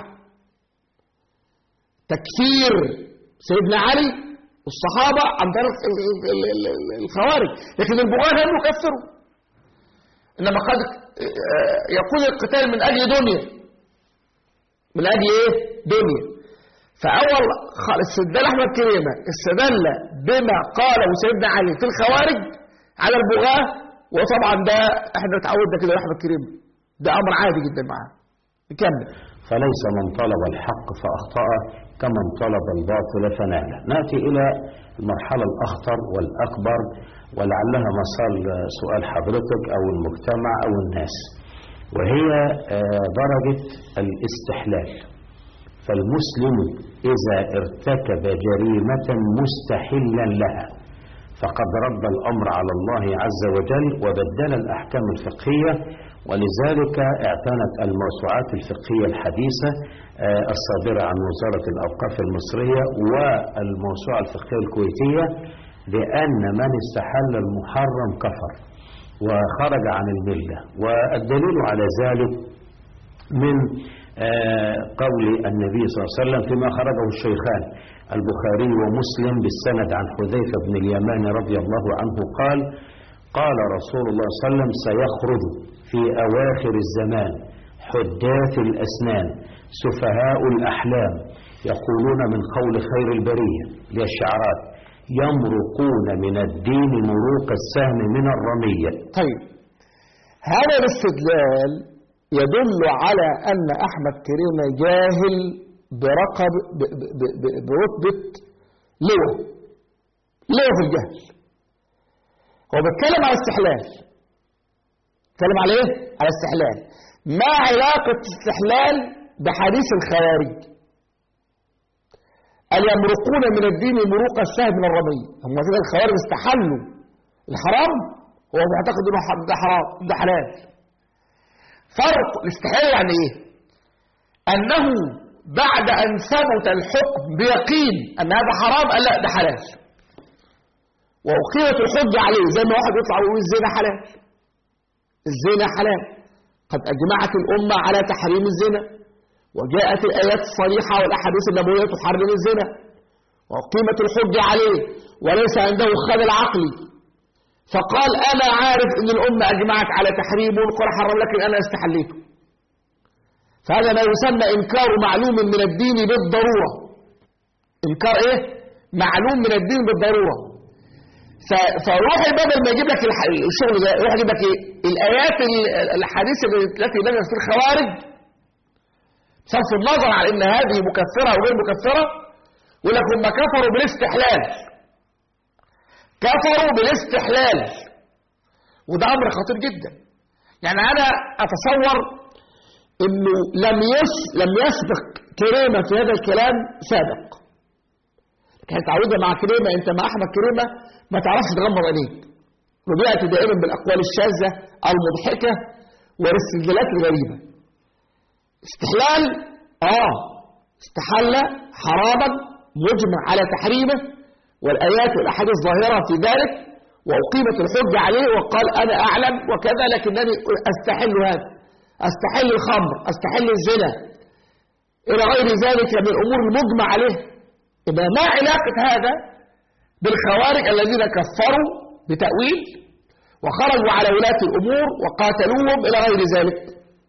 تكفير سيدنا علي والصحابة عن طريق الخوارج، لكن البغاة لم يكفروا، إنما قد يكون القتال من أجل دنيا، من أجل إيه؟ دنيا. فأول استدل أحمد كريمة استدل بما قاله سيدنا علي في الخوارج على البغاة، وطبعا ده احنا اتعودنا كده أحمد كريمة، ده أمر عادي جدا معاه، نكمل. فليس من طلب الحق فأخطأ كمن طلب الباطل فناله. نأتي إلى المرحلة الأخطر والأكبر ولعلها مصال سؤال حضرتك أو المجتمع أو الناس، وهي درجة الاستحلال. فالمسلم إذا ارتكب جريمة مستحلا لها فقد رد الأمر على الله عز وجل وبدل الأحكام الفقهية، ولذلك اعتنت الموسوعات الفقهية الحديثة الصادرة عن وزارة الأوقاف المصرية والموسوعة الفقهية الكويتية بأن من استحل المحرم كفر وخرج عن الملة. والدليل على ذلك من قول النبي صلى الله عليه وسلم فيما خرجه الشيخان البخاري ومسلم بالسند عن حذيفة بن اليمان رضي الله عنه قال: قال رسول الله صلى الله عليه وسلم: سيخرج في أواخر الزمان حداث الأسنان سفهاء الأحلام يقولون من قول خير البرية للشعرات يمرقون من الدين مروق السهم من الرمية. طيب، هذا الاستدلال يدل على أن أحمد كريمة جاهل برقب برتبة لواء لواء في الجهل. هو بيتكلم على استحلال، بيتكلم على ايه؟ على استحلال. ما علاقة استحلال بحديث الخوارج قال يمرقون من الدين مروق السهم من الرمية؟ هم كده الخوارج استحلوا الحرام، هو بيعتقد انه ده حرام ده حلال. فرق الاستحلال يعني ايه؟ انه بعد ان ثبت الحكم بيقين ان هذا حرام قال لا ده حلال، واقيمت الحجه عليه. زي ما واحد يطلع ويقول الزنا حلال، الزنا حلال، قد اجمعت الامه على تحريم الزنا، وجاءت الايات الصريحه والاحاديث النبويه تحرم الزنا، واقيمت الحجه عليه وليس عنده خلل عقلي، فقال انا عارف ان الامه اجمعت على تحريمه والقران حرم لكن انا استحليته. فهذا ما يسمى انكار معلوم من الدين بالضروره. انكار ايه؟ معلوم من الدين بالضروره. فروح بدل ما يجيب لك الشغل ده يروح يجيب لك ايه؟ الايات الاحاديث التي نزلت في الخوارج بصرف النظر عن ان هذه مكفره او غير مكفره، يقول لك هم كفروا بالاستحلال، كفروا بالاستحلال، وده امر خطير جدا. يعني انا اتصور انه لم يس لم يسبق كريمه في هذا الكلام سابق. كانت تعودة مع كريمه، انت مع احمد كريمه ما تعرفش تغمض عينيك، وبيأتي دائما بالاقوال الشاذه المضحكه والاستدلالات الغريبه. استحلال اه استحل حراما مجمع على تحريمه والايات والاحاديث ظاهره في ذلك، واقيمت الحجه عليه وقال انا اعلم وكذا لكنني استحل هذا، استحل الخمر، استحل الزنا الى غير ذلك من الامور المجمع عليه. إذا ما علاقه هذا بالخوارج الذين كفروا بتاويل وخرجوا على ولاة الامور وقاتلوهم الى غير ذلك؟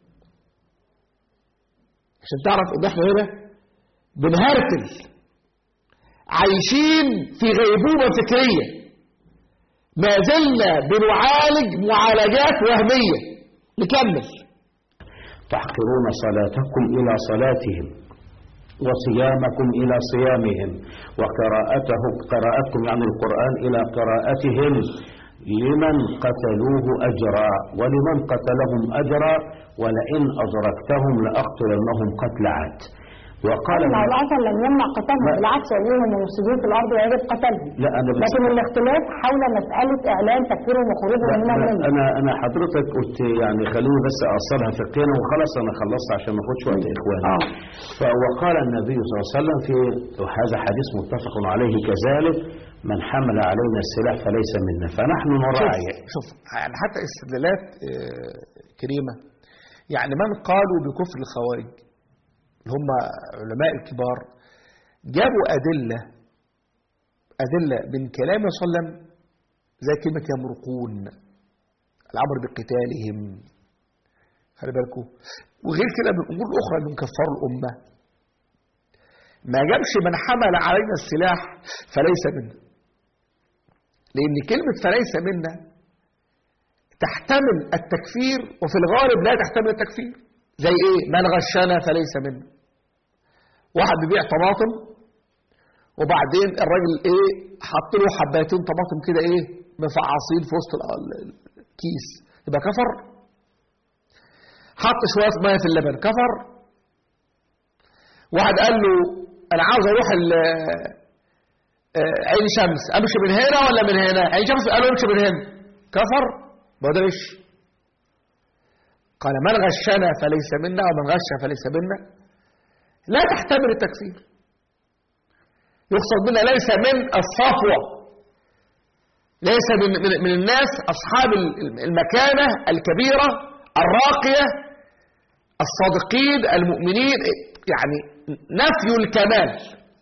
عشان تعرف ان احنا هنا بنهرتل عايشين في غيبوبه فكريه، ما زلنا بنعالج معالجات وهميه. نكمل. تحقرون صلاتكم الى صلاتهم وصيامكم الى صيامهم وقراءته قراءتكم يعني القران الى قراءتهم، لمن قتلوه أجرا ولمن قتلهم أجرا ولئن أدركتهم لأقتلنهم قتل عاد. وقال الله العصر لم يمنع قتلهم، بالعكس يقولون مفسدين في الأرض ويجب قتلهم. لا أنا بس لكن الاختلاف حول مسألة إعلان تكفيرهم وخروجهم من الملة. أنا أنا حضرتك قلت يعني خلوني بس أوصلها فقهيا وخلاص أنا خلصت عشان ما أخدش وقت إخواني. آه. وقال النبي صلى الله عليه وسلم في هذا حديث متفق عليه كذلك: من حمل علينا السلاح فليس منا. فنحن نراعي. شوف, شوف يعني حتى استدلالات كريمة، يعني من قالوا بكفر الخوارج هم علماء الكبار جابوا أدلة أدلة من كلام صلى الله عليه وسلم زي كلمة يمرقون، الأمر بقتالهم، خلي بالكم، وغير كده من الأمور الأخرى اللي مكفروا الأمة. ما جابش من حمل علينا السلاح فليس منا، لأن كلمة فليس منا تحتمل التكفير وفي الغالب لا تحتمل التكفير. زي ايه؟ من غشنا فليس منا. واحد بيبيع طماطم وبعدين الراجل ايه حط له حبايتين طماطم كده ايه مفعصين في وسط الكيس، يبقى كفر؟ حط شويه ميه في اللبن، كفر؟ واحد قال له انا عاوز اروح عين شمس، امشي من هنا ولا من هنا؟ عين شمس قال له امشي من هنا، كفر؟ ما ده غش. قال من غشنا فليس منا ومن غش فليس منا، لا تحتمل التكفير. يقصد منا ليس من الصفوة، ليس من, من, من الناس أصحاب المكانة الكبيرة الراقية الصادقين المؤمنين، يعني نفي الكمال،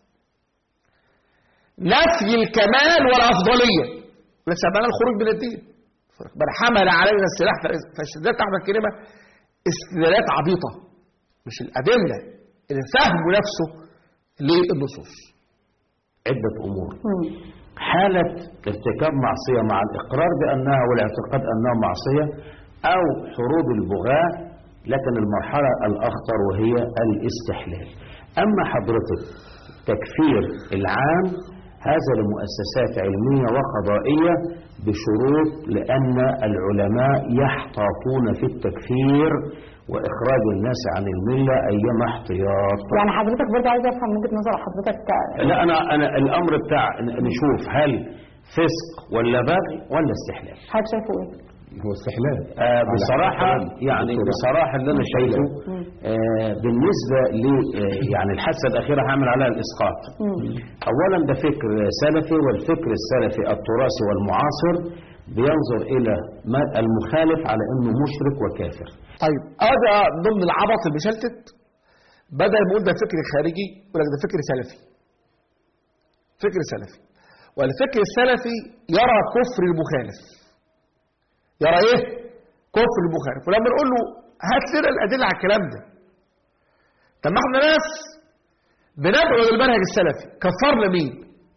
نفي الكمال والأفضلية، ليس معنى الخروج من الدين. بل حمل علينا السلاح، فاستدلالات أحمد كلمة استدلالات عبيطة، مش الأدلة، الفهم نفسه للنصوص. عدة أمور. حالة ارتكاب معصية مع الإقرار بأنها والاعتقاد أنها معصية، أو حروب البغاة، لكن المرحلة الأخطر وهي الاستحلال. أما حضرتك تكفير العام هذا لمؤسسات علمية وقضائية بشروط، لأن العلماء يحتاطون في التكفير وإخراج الناس عن الملة أيما احتياط. يعني حضرتك برضه عايز أفهم وجهة نظر حضرتك. لا أنا أنا الأمر بتاع نشوف هل فسق ولا بغي ولا استحلال. حضرتك شايفه إيه؟ هو استحلال. آه بصراحة يعني بصراحة اللي أنا شايفه آه بالنسبة ل آه يعني الحادثة الأخيرة هعمل عليها الإسقاط. أولا ده فكر سلفي، والفكر السلفي التراثي والمعاصر بينظر إلى المخالف على أنه مشرك وكافر. طيب هذا ضمن العبط المشلتت، بدل ما يقول ده فكر خارجي يقول لك ده فكر سلفي. فكر سلفي، والفكر السلفي يرى كفر المخالف، يرى ايه؟ كفر المخالف. ولما نقول له هات لنا الادله على الكلام ده، طب ما احنا ناس بندعو للمنهج السلفي، كفرنا مين؟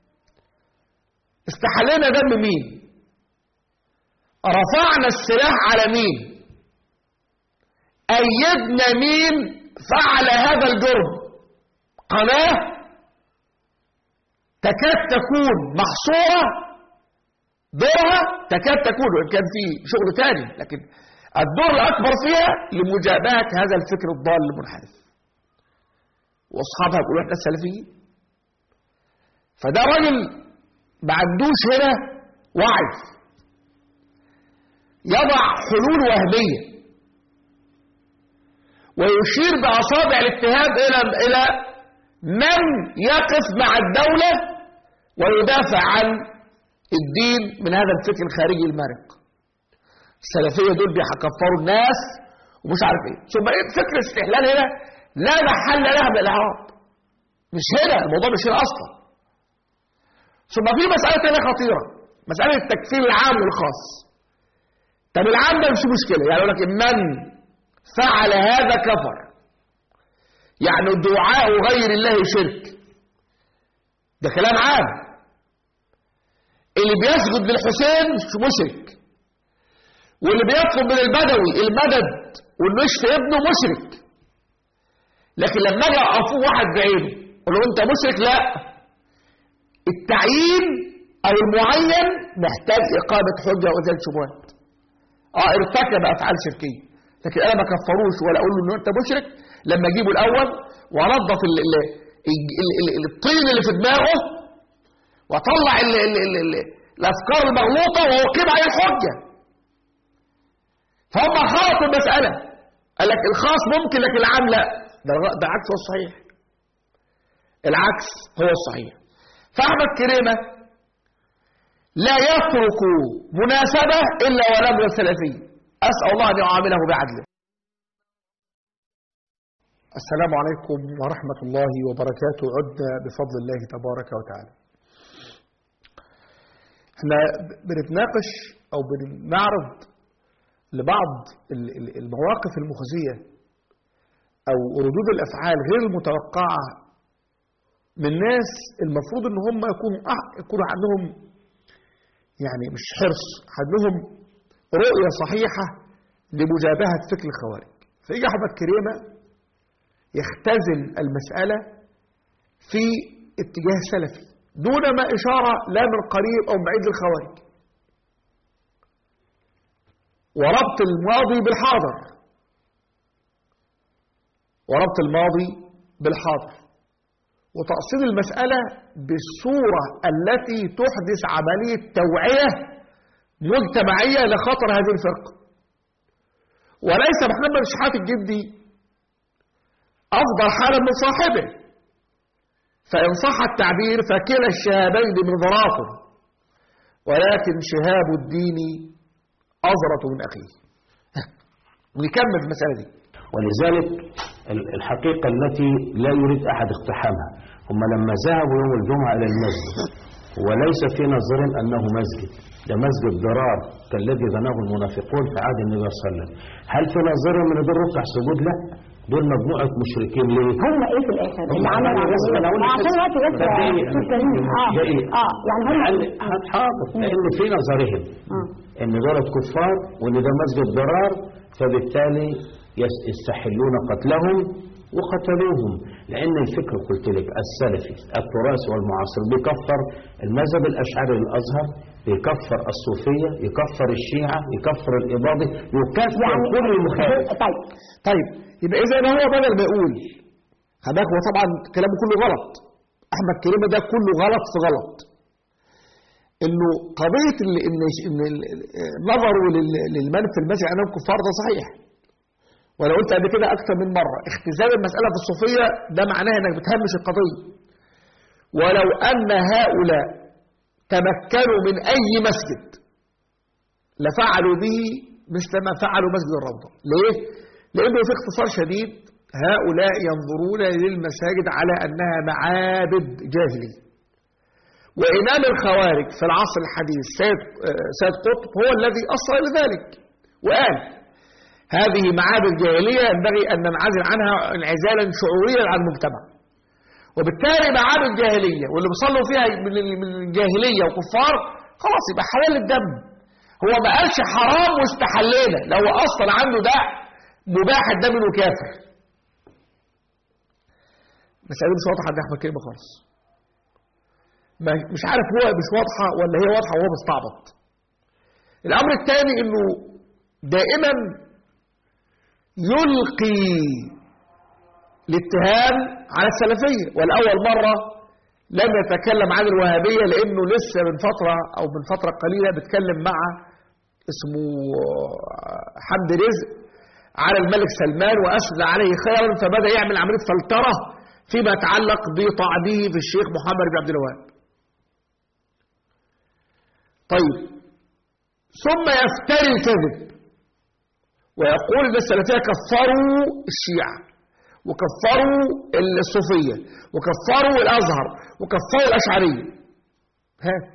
استحلينا دم مين؟ رفعنا السلاح على مين؟ أيدنا مين فعل هذا الجرم؟ قناة تكاد تكون محصورة دورها، تكاد تكون، وإن كان في شغل تاني، لكن الدور الأكبر فيها لمجابهة هذا الفكر الضال المنحرف، وأصحابها بيقولوا احنا السلفيين. فده راجل ما عندوش هنا وعي، يضع حلول وهمية ويشير بأصابع الاتهام إلى إلى من يقف مع الدولة ويدافع عن الدين من هذا الفكر الخارجي المارق. السلفية دول بيكفروا الناس ومش عارف ايه. ثم ايه فكر الاستحلال هنا لا محل لها من الإعراب، مش هنا الموضوع، مش هنا أصلا. ثم في مسألة تانية خطيرة، مسألة التكفير العام والخاص. طب العام ده مش مشكلة، يعني يقول لك من فعل هذا كفر، يعني دعاء غير الله شرك، ده كلام عام. اللي بيسجد للحسين مشرك، واللي بيطلب من البدوي المدد وانه يشفي ابنه مشرك. لكن لما اجي اقفوه واحد بعينه اقول له انت مشرك، لا، التعيين او المعين محتاج اقامه حجه وازاله شبهات. اه ارتكب افعال شركيه، لكن انا ما كفروش ولا اقول له ان انت مشرك لما اجيبه الاول وانظف ال ال ال ال ال الطين اللي في دماغه واطلع ال ال ال ال الافكار المغلوطه واقيم عليه الحجه. فهم خلطوا المساله، قال لك الخاص ممكن لكن العام لا، ده ده عكس هو الصحيح، العكس هو الصحيح. فاحمد كريمه لا يترك مناسبه الا ونبذ السلفيه، اسال الله ان يعامله بعدله. السلام عليكم ورحمه الله وبركاته. عدنا بفضل الله تبارك وتعالى. احنا بنتناقش او بنعرض لبعض المواقف المخزيه او ردود الافعال غير المتوقعه من ناس المفروض ان هم يكونوا يكونوا عندهم يعني مش حرص، عندهم رؤيه صحيحه لمجابهه فكر الخوارج. فيجي أحمد كريمة يختزل المسألة في اتجاه سلفي دون ما إشارة لا من قريب أو بعيد للخوارج، وربط الماضي بالحاضر وربط الماضي بالحاضر وتأصيل المسألة بالصورة التي تحدث عملية توعية مجتمعية لخطر هذه الفرقة. وليس محمد شحات الجدي أفضل حالا من صاحبه، فإن صح التعبير فكلا الشهابين من ضراطه، ولكن شهاب الدين أزرة من أخيه. نكمل المسألة دي. ولذلك الحقيقة التي لا يريد أحد اقتحامها، هم لما ذهبوا يوم الجمعة إلى المسجد وليس في نظرهم أنه مسجد، ده مسجد ضرار كالذي بناه المنافقون في عهد النبي صلى الله عليه وسلم، هل في نظرهم ان دول ركع سجود؟ لا، دول مجموعة مشركين. ليه؟ هم ايه في الاخر اللي عملوا عمليه عشان وقت بس اه اه يعني هم حاضر، لان في نظرهم ان دول كفار وان ده مسجد ضرار، فبالتالي يستحلون قتلهم وقتلوهم. لأن الفكر قلت لك السلفي التراثي والمعاصر بيكفر المذهب الأشعري الأزهر، بيكفر الصوفية، يكفر الشيعة، يكفر الإباضي، يكفر يعني كل المخالف. طيب طيب يبقى إذا هو بدل ما يقول هذاك، هو طبعا كلامه كله غلط، أحمد كريمة ده كله غلط في غلط. إنه قضية إن إن نظروا للمن في المسجد أنهم كفار ده صحيح، ولو قلت قبل كده أكثر من مرة اختزال المسألة في الصوفية ده معناه إنك بتهمش القضية. ولو أن هؤلاء تمكنوا من أي مسجد لفعلوا به مثل ما فعلوا مسجد الروضة. ليه؟ لأنه في اختصار شديد هؤلاء ينظرون للمساجد على أنها معابد جاهلية. وإمام الخوارج في العصر الحديث سيد سيد قطب هو الذي أصل لذلك، وقال هذه معابد جاهلية ينبغي أن ننعزل عنها انعزالا شعوريا عن المجتمع. وبالتالي معابد جاهلية واللي بيصلوا فيها من الجاهلية وكفار خلاص يبقى حلال الدم. هو ما قالش حرام واستحلينا، لو أصلا عنده ده مباح الدم انه كافر. مسألة مش واضحة عند أحمد كريمة خالص، مش عارف هو مش واضحة ولا هي واضحة وهو مستعبط. الأمر الثاني إنه دائما يلقي الاتهام على السلفية، والأول مرة لم يتكلم عن الوهابية لأنه لسه من فترة أو من فترة قليلة بتكلم مع اسمه حمد رزق على الملك سلمان وأسدى عليه خيرا، فبدأ يعمل عملية فلترة فيما يتعلق بطعنه في الشيخ محمد بن عبد الوهاب. طيب ثم يفتري الكذب ويقول ان السلفيه كفروا الشيعة وكفروا الصوفية وكفروا الازهر وكفروا الاشعرية. هات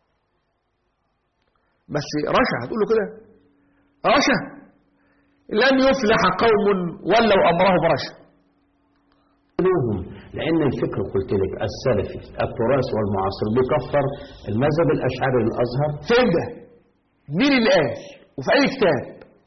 بس رشا هتقول له كده، رشا لن يفلح قوم ولوا امرهم رشا. لأن الفكر قلت لك السلفي التراث والمعاصر بيكفر المذهب الأشعري للأزهر. فين ده؟ مين اللي قال؟ وفي أي كتاب؟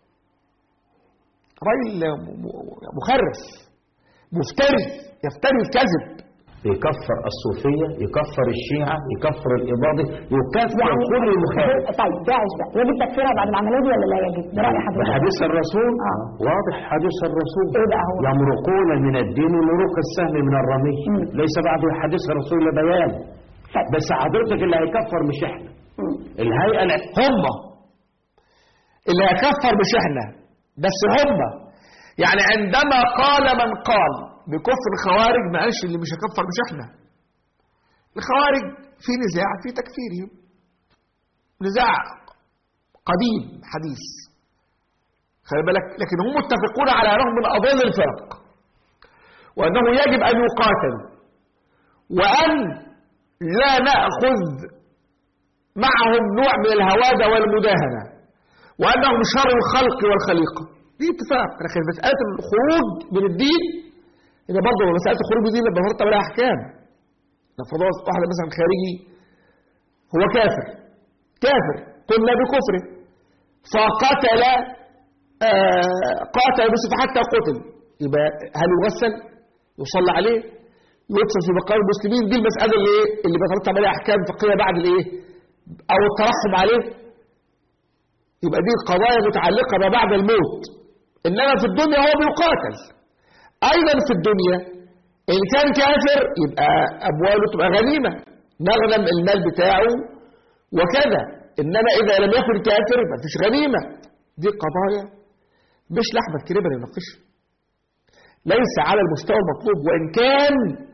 راجل مخرف مفتري يفتري الكذب. يكفر الصوفية، يكفر الشيعة، يكفر الإباضي، يكفر يعني كل المخالف. طيب داعش بقى يجب تكفيرها بعد العملية دي ولا لا يجب؟ برأي حضرتك؟ بحديث الرسول آه. واضح حديث الرسول. ايه بقى هو؟ يمرقون من الدين مروق السهم من الرمي. مم. ليس بعد حديث الرسول بيان. طيب. بس حضرتك اللي هيكفر مش احنا. مم. الهيئة هم اللي هيكفر مش احنا، بس هم يعني عندما قال من قال بكفر الخوارج ما قالش اللي مش هكفر مش احنا. الخوارج في نزاع في تكفيرهم، نزاع قديم حديث خلي بالك، لكن هم متفقون على انهم من اضل الفرق وانه يجب ان يقاتلوا وان لا ناخذ معهم نوع من الهواده والمداهنه وانهم شر الخلق والخليقه. دي اتفاق. لكن مساله الخروج من الدين إن برضه مسألة الخروج دي لما بترتب عليها أحكام. نفرض واحد مثلا خارجي هو كافر كافر قلنا بكفره فقتل آه قاتل أبو سفيان حتى قتل، يبقى هل يغسل؟ يصلى عليه؟ يدفن في مقام المسلمين؟ دي المسألة اللي اللي بترتب عليها أحكام فقهية بعد الإيه؟ أو الترحم عليه. يبقى دي قضايا متعلقة ما بعد الموت. إنما في الدنيا هو بيقاتل. أيضا في الدنيا إن كان كافر يبقى أمواله تبقى غنيمة، نغنم المال بتاعه وكذا. إنما إذا لم يكن كافر ما فيش غنيمة. دي قضايا مش لأحمد كريمة يناقشها، ليس على المستوى المطلوب. وإن كان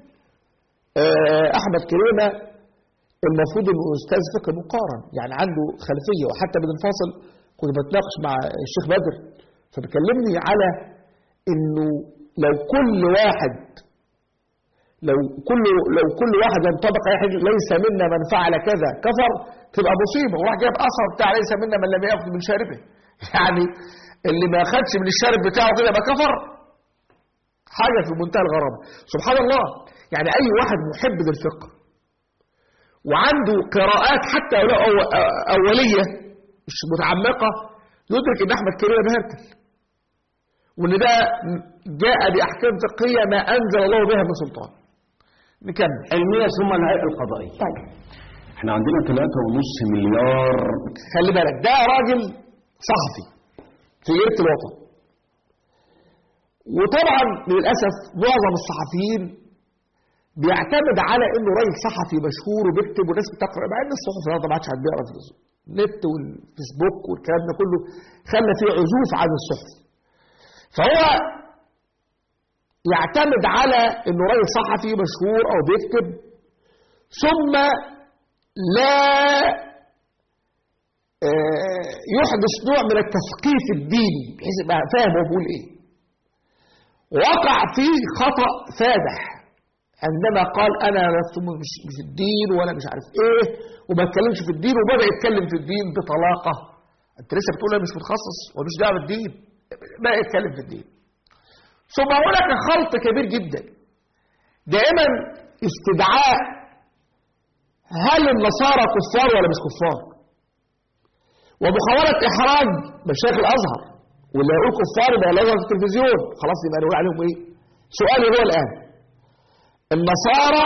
أحمد كريمة المفروض إنه أستاذ فقه مقارن، يعني عنده خلفية. وحتى بنفاصل كنت بتناقش مع الشيخ بدر فبكلمني على إنه لو كل واحد لو كل لو كل واحد ينطبق أي حاجة ليس منا من فعل كذا كفر، تبقى مصيبة. وراح جايب أثر بتاع ليس منا من لم يأخذ من شاربه، يعني اللي ما أخذش من الشارب بتاعه كده يبقى كفر. حاجة في منتهى الغرابة. سبحان الله، يعني أي واحد محب للفقه وعنده قراءات حتى لو أولية مش متعمقة يدرك إن أحمد كريمة بهرتل، وإن ده جاء بأحكام فقهية ما أنزل الله بها من سلطان. نكمل. علمية ثم الهيئة القضائية. طيب احنا عندنا ثلاثة ونص مليار. خلي بالك ده راجل صحفي في جريدة الوطن، وطبعا للأسف معظم الصحفيين بيعتمد على انه راجل صحفي مشهور وبيكتب والناس بتقرا، مع ان الصحف النهارده ما عادش حد بيقرا في النت والفيسبوك والكلام ده كله خلى فيه عزوف عن الصحف. فهو يعتمد على انه راجل صحفي مشهور او بيكتب، ثم لا يحدث نوع من التثقيف الديني بحيث يبقى فاهم هو بيقول ايه. وقع فيه خطأ فادح عندما قال انا لست مش في الدين ولا مش عارف ايه وما اتكلمش في الدين، وبدأ يتكلم في الدين بطلاقة. انت لسه بتقول انا مش متخصص ومش دعوه بالدين، بقى يتكلم في الدين. ثم هناك خلط كبير جدا دائما استدعاء هل النصارى كفار ولا مش كفار، ومحاولة احراج مشايخ الازهر، واللي يقول كفار يبقى الازهر في التلفزيون خلاص يبقى نقول عليهم ايه. سؤالي هو الان النصارى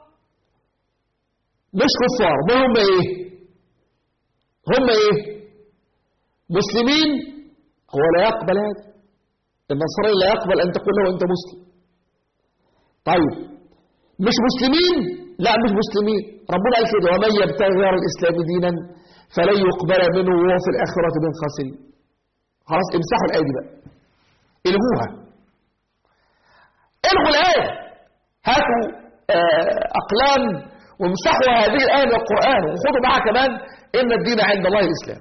مش كفار، ما هم ايه؟ هم ايه؟ مسلمين. هو لا يقبل هذا، النصراني لا يقبل ان تقول له انت مسلم. طيب مش مسلمين؟ لا مش مسلمين. ربنا قال كده ومن يبتغي غير الاسلام دينا فلن يقبل منه وهو في الاخره من الخاسرين. خلاص امسحوا الايه دي بقى، الغوها، الغوا الايه، هاتوا اقلام وامسحوا هذه الايه من القران وخدوا معها كمان ان الدين عند الله الاسلام.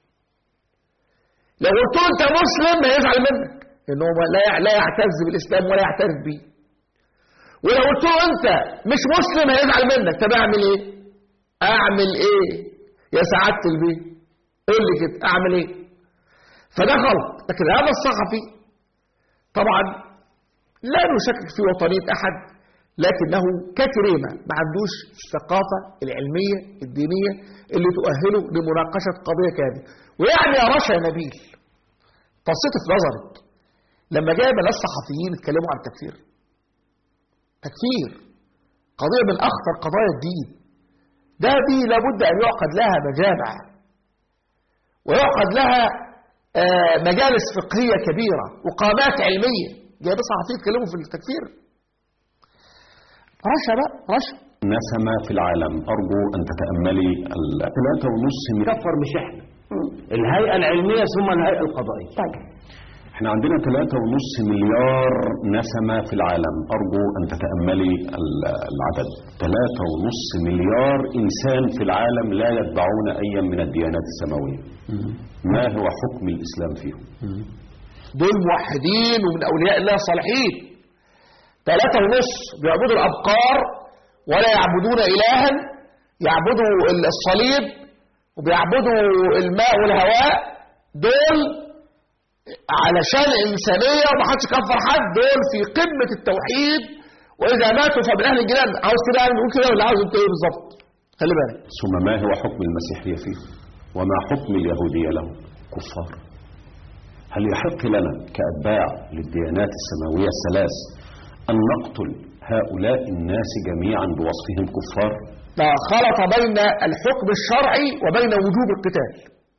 لو قلت له انت مسلم هيزعل منك انه لا لا يعتز بالاسلام ولا يعترف به، ولو قلت له انت مش مسلم هيزعل منك. طب اعمل ايه؟ اعمل ايه يا سعاده البيه؟ قول لي كده اعمل ايه؟ فده غلط. لكن هذا الصحفي طبعا لا نشكك في وطنيه احد، لكنه ككريمه ما عندوش الثقافه العلميه الدينيه اللي تؤهله لمناقشه قضيه كامله. ويعني يا رشا يا نبيل تصيت نظرت لما جاء ناس صحفيين اتكلموا عن التكفير. تكفير قضيه من اخطر قضايا الدين، ده دي لابد ان يعقد لها مجامع ويعقد لها مجالس فقهيه كبيره وقامات علميه. جايب صحفيين يتكلموا في التكفير. رشا بقى رشا نسمة في العالم. أرجو أن تتأملي الثلاثة ونص كفر مش احنا، الهيئة العلمية ثم الهيئة القضائية. طيب احنا عندنا ثلاثة ونص مليار نسمة في العالم. أرجو أن تتأملي العدد. ثلاثة ونص مليار إنسان في العالم لا يتبعون أي من الديانات السماوية. ما هو حكم الإسلام فيهم؟ دول موحدين ومن أولياء الله صالحين. ثلاثة ونص بيعبدوا الأبقار ولا يعبدون إلها، يعبدوا الصليب وبيعبدوا الماء والهواء. دول علشان إنسانية ومحدش كفر حد، دول في قمة التوحيد، وإذا ماتوا فمن أهل الجنان. عاوز كده يعني نقول كده ولا عاوز أنت إيه بالظبط؟ خلي بالك. ثم ما هو حكم المسيحية فيهم؟ وما حكم اليهودية لهم؟ كفار. هل يحق لنا كأتباع للديانات السماوية الثلاث أن نقتل هؤلاء الناس جميعا بوصفهم كفار؟ لا، خلط بين الحكم الشرعي وبين وجوب القتال،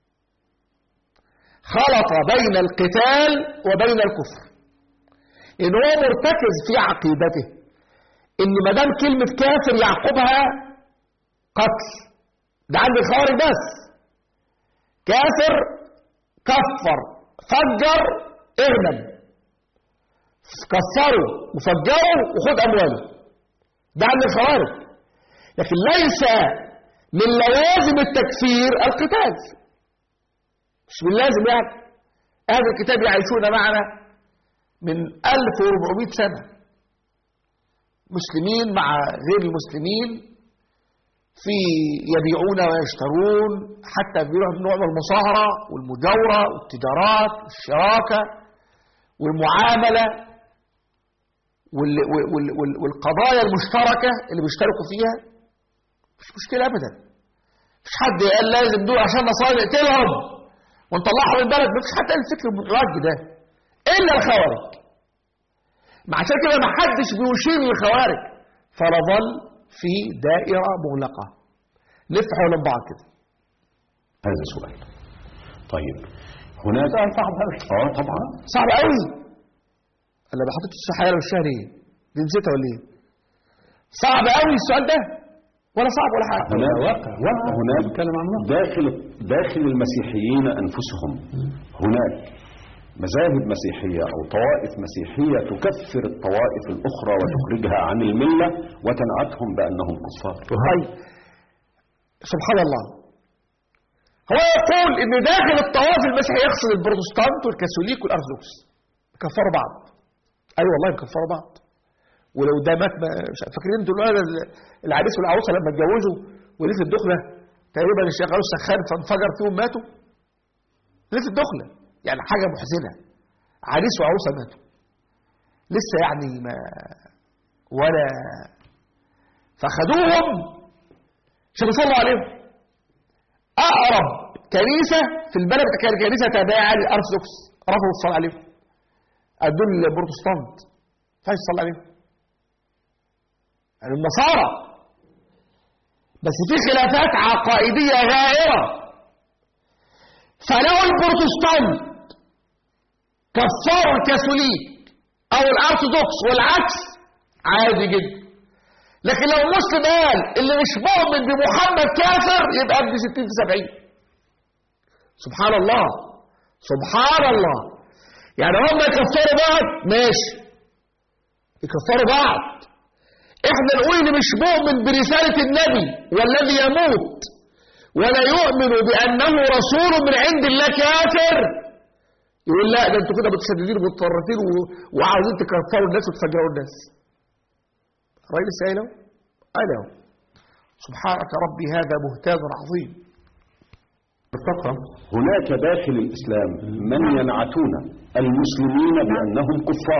خلط بين القتال وبين الكفر، إن هو مرتكز في عقيدته إن ما دام كلمة كافر يعقبها قتل. ده عند الخوارج بس، كافر كفر فجر اغنم، كفروا وفجروا وخد أمواله، ده عند الخوارج. لكن ليس من لوازم التكفير القتال، مش من لازم. يعني أهل الكتاب يعيشون معنا من ألف وأربعمائة سنة، مسلمين مع غير المسلمين، في يبيعون ويشترون، حتى بيروح نوع من المصاهرة والمجاورة والتجارات والشراكة والمعاملة والقضايا المشتركة اللي بيشتركوا فيها، مش مشكلة أبدا. مش حد قال لازم دول عشان نصارى نقتلهم ونطلعهم من البلد، مفيش حد قال الفكر المتراج ده إلا الخوارج. عشان كده ما حدش بيشير للخوارج، فنظل في دائرة مغلقة لف حول بعض كده. هذا سؤال. طيب هناك سؤال صعب قوي. اه طبعا صعب قوي. انا ما حطيتش الصحيح ولا الشهر ايه؟ دي نسيتها ولا ايه؟ صعب قوي السؤال ده، ولا صعب ولا حاجه. هناك هناك داخل داخل المسيحيين انفسهم هناك مذاهب مسيحية أو طوائف مسيحية تكفر الطوائف الأخرى وتخرجها عن الملة وتنعتهم بأنهم كفار. طيب سبحان الله، هو يقول إن داخل الطوائف المسيحية يقصد البروتستانت والكاثوليك والأرثوذكس يكفروا بعض. أي أيوة والله يكفروا بعض. ولو ده مات، فاكرين انتوا العريس والعروسة لما اتجوزوا وليلة الدخلة تقريبا الشغالوا السخان فانفجر فيهم ماتوا؟ ليلة الدخلة يعني حاجة محزنة، عريس وعروسة ماتوا لسه يعني ما ولا، فخدوهم عشان يصلوا عليهم. أقرب كنيسة في البلد كانت كنيسة تابعة للأرثوذكس، رفضوا الصلاة عليهم، قدوا البروتستانت فاش تصلي عليهم، يعني النصارى. بس في خلافات عقائدية غائرة، فلو البروتستانت كفروا الكاثوليك او الارثوذكس والعكس عادي جدا. لكن لو مسلم قال اللي مش مؤمن بمحمد كافر يبقى ابن ستين سبعين. سبحان الله سبحان الله. يعني هم يكفروا بعض ماشي، يكفروا بعض. احنا نقول اللي مش مؤمن برسالة النبي والذي يموت ولا يؤمن بأنه رسول من عند الله كافر، يقول لا ده انتوا كده متشددين ومتطرفين وعاوزين تكفروا الناس وتفجروا الناس. الراجل سائله قاله سبحانك ربي هذا بهتان عظيم. هناك داخل الإسلام من ينعتون المسلمين بأنهم كفار.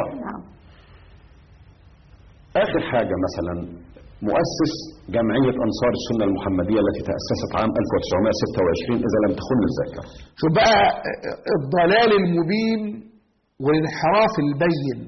آخر حاجة مثلا مؤسس جمعية أنصار السنة المحمدية التي تأسست عام ألف وتسعمائة وستة وعشرين إذا لم تخن الذاكرة. شوف بقى الضلال المبين والانحراف البين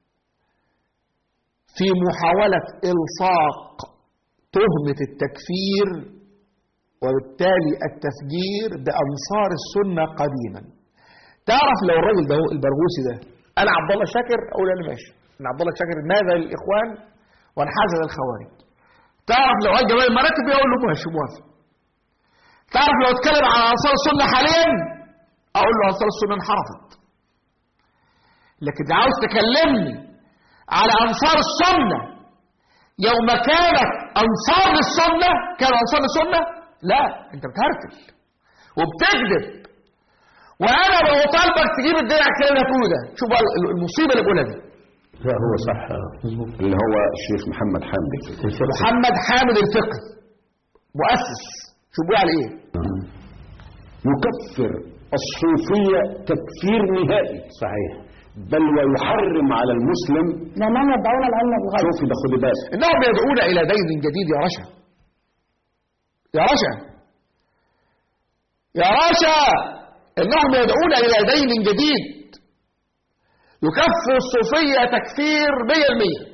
في محاولة إلصاق تهمة التكفير وبالتالي التفجير بأنصار السنة قديما. تعرف لو الراجل ده البرغوثي ده أنا عبد الله شاكر أقول أنا ماشي، أنا عبد الله شاكر ماذا للإخوان وانحاز للخوارج. تعرف لو قال جمال المراتب يقول له ماشي موافق. تعرف لو اتكلم عن انصار السنه حاليا اقول له انصار السنه انحرفت. لكن عاوز تكلمني على انصار السنه يوم كانت انصار السنه كانوا انصار السنه؟ لا، انت بتهرتل وبتكذب. وانا بطالبك تجيب الدنيا على الكلام اللي هتقوله ده. شوف بقى المصيبه اللي بقولها دي. لا هو صح اللي هو الشيخ محمد حامد الفقي. محمد حامد الفقي مؤسس، شوف بيقول على ايه؟ يكفر الصوفية تكفير نهائي. صحيح. بل ويحرم على المسلم لأنهم يدعون العلم بالغيب. شوفي ده خدي بالك. إنهم يدعون إلى دين جديد يا رشا. يا رشا. يا رشا إنهم يدعون إلى دين جديد يكفر الصوفية تكفير مية المية.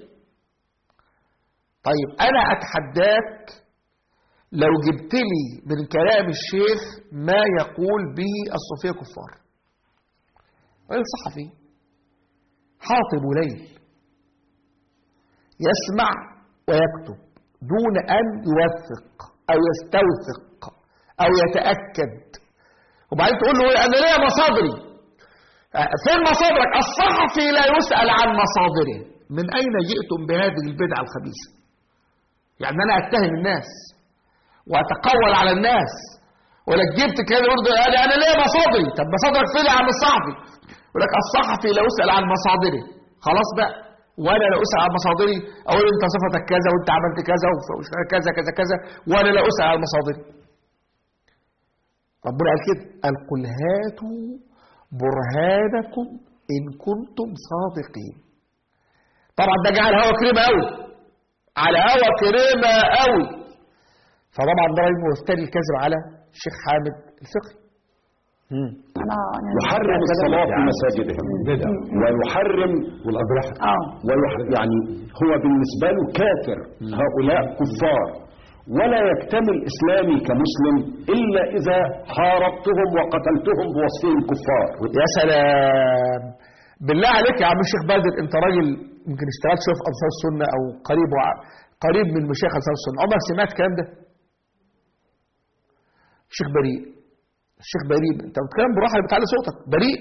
طيب أنا أتحداك لو جبت لي من كلام الشيخ ما يقول به الصوفية كفار. راجل صحفي حاطب ليل يسمع ويكتب دون أن يوثق أو يستوثق أو يتأكد، وبعدين تقول له أنا ليه مصادري؟ فين مصادرك؟ الصحفي لا يسأل عن مصادره. من أين جئتم بهذه البدعة الخبيثة؟ يعني أنا أتهم الناس وأتقول على الناس، ولا جبت كده برضه قال أنا ليه مصادري؟ طب مصادرك فين يا عم الصحفي؟ يقول لك الصحفي لا يسأل عن مصادره. خلاص بقى، وانا لا اسال عن مصادري اقول انت صفتك كذا وانت عملت كذا وكذا كذا كذا، وانا لا اسال عن مصادري. ربنا قال كده، قال قل هاتوا برهانكم ان كنتم صادقين. طبعا ده جعل هوا كريمه قوي على هوا كريمه قوي. فطبعا ده راجل مفتري الكذب على الشيخ حامد الفقي. يحرم الصلاة في مساجدهم ويحرم والأضرحة ويحرم، يعني هو بالنسبة له كافر، هؤلاء كفار، ولا يكتمل إسلامي كمسلم إلا إذا حاربتهم وقتلتهم بوصفهم كفار. يا سلام بالله عليك يا عم الشيخ بدر، انت راجل يمكن اشتغلت شويه في انصار السنه او قريب وع... قريب من مشايخ انصار السنه، عمرك سمعت الكلام ده؟ الشيخ بريء، الشيخ بريء، انت بتتكلم بالراحه اللي بتعلي صوتك، بريء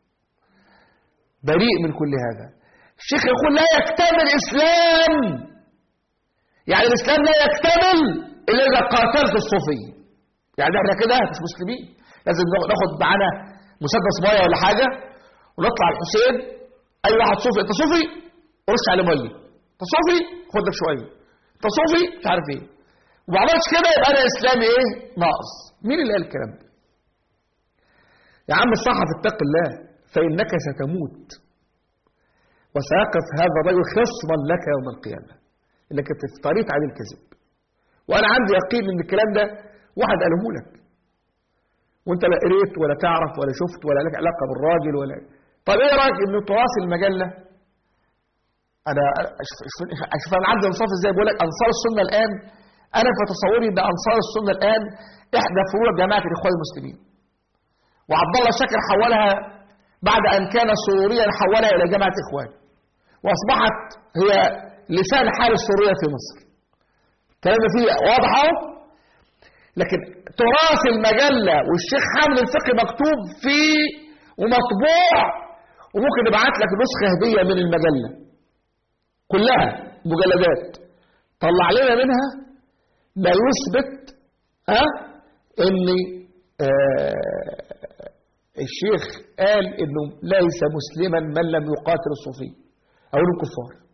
بريء من كل هذا. الشيخ يقول لا يكتمل اسلام، يعني الاسلام لا يكتمل الا اذا قاتلت الصوفيه. يعني احنا كده مش مسلمين، لازم ناخد معانا مسدس ميه ولا حاجه ونطلع الحسين، اي واحد صوفي انت صوفي ورش عليه ميه، انت صوفي خد لك شويه، انت صوفي مش عارف ايه، وما عملتش كده يبقى انا اسلامي ايه؟ ناقص. مين اللي قال الكلام ده؟ يا عم الصحف اتق الله فانك ستموت وسيقف هذا الرجل خصما لك يوم القيامه انك افتريت عليه الكذب. وانا عندي يقين ان الكلام ده واحد قاله لك وانت لا قريت ولا تعرف ولا شفت ولا لك علاقه بالراجل ولا. طب ايه رايك ان تراث المجله، انا اشوف انا عندي انصاف ازاي، بقول لك انصار السنه الان، انا في تصوري ان انصار السنه الان احدى فروع جماعه الاخوان المسلمين، وعبد الله شاكر حولها بعد ان كان سروريا حولها الى جماعه اخوان، واصبحت هي لسان حال السروريه في مصر. الكلام ده فيه واضح اهو. لكن تراث المجله والشيخ حامد الفقي مكتوب فيه ومطبوع، وممكن نبعت لك نسخه هديه من المجله كلها مجلدات، طلع لنا منها ما يثبت ها ان آه الشيخ قال انه ليس مسلما من لم يقاتل الصوفيه او الكفار.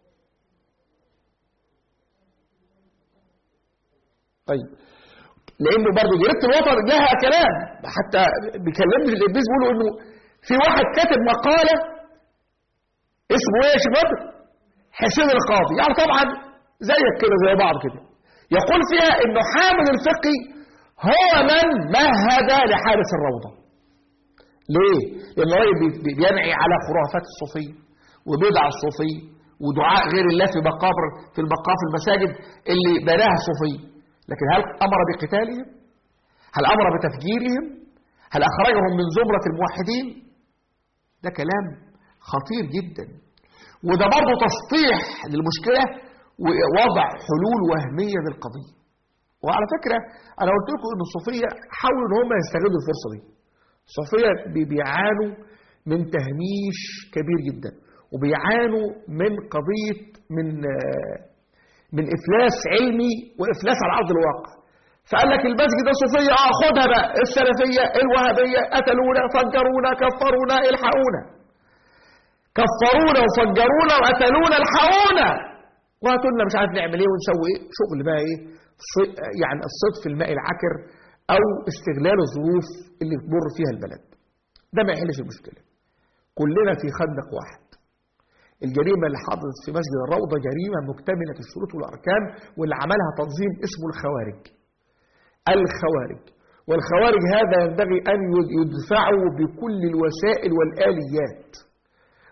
طيب لانه برضه جريده الوطن لها كلام، حتى بيكلمني في الابليس بيقولوا انه في واحد كاتب مقاله اسمه ايه يا شيخ بدر؟ حسين القاضي، يعني طبعا زيك كده زي بعض كده، يقول فيها انه حامد الفقي هو من مهد لحارس الروضه. ليه؟ لان الراجل بينعي على خرافات الصوفيه وبدع الصوفيه ودعاء غير الله في مقابر في المقافر المساجد اللي بناها الصوفيه. لكن هل امر بقتالهم؟ هل امر بتفجيرهم؟ هل اخرجهم من زمره الموحدين؟ ده كلام خطير جدا، وده برضه تسطيح للمشكله ووضع حلول وهميه للقضيه. وعلى فكره انا قلت لكم ان الصوفيه حاولوا ان هم يستغلوا الفرصه دي. الصوفيه بيعانوا من تهميش كبير جدا، وبيعانوا من قضيه من من افلاس علمي وافلاس على ارض الواقع. فقال لك المسجد ده صوفيه، اه خدها بقى، السلفيه الوهابيه قتلونا فجرونا كفرونا الحقونا، كفرونا وفجرونا وقتلونا الحقونا، وهاتوا لنا مش عارف نعمل ايه ونسوي ايه، شغل بقى ايه يعني الصيد في الماء العكر او استغلال الظروف اللي تمر فيها البلد. ده ما يحلش المشكله، كلنا في خندق واحد. الجريمه اللي حصلت في مسجد الروضه جريمه مكتمله الشروط والاركان، واللي عملها تنظيم اسمه الخوارج. الخوارج والخوارج هذا ينبغي ان يدفعوا بكل الوسائل والاليات،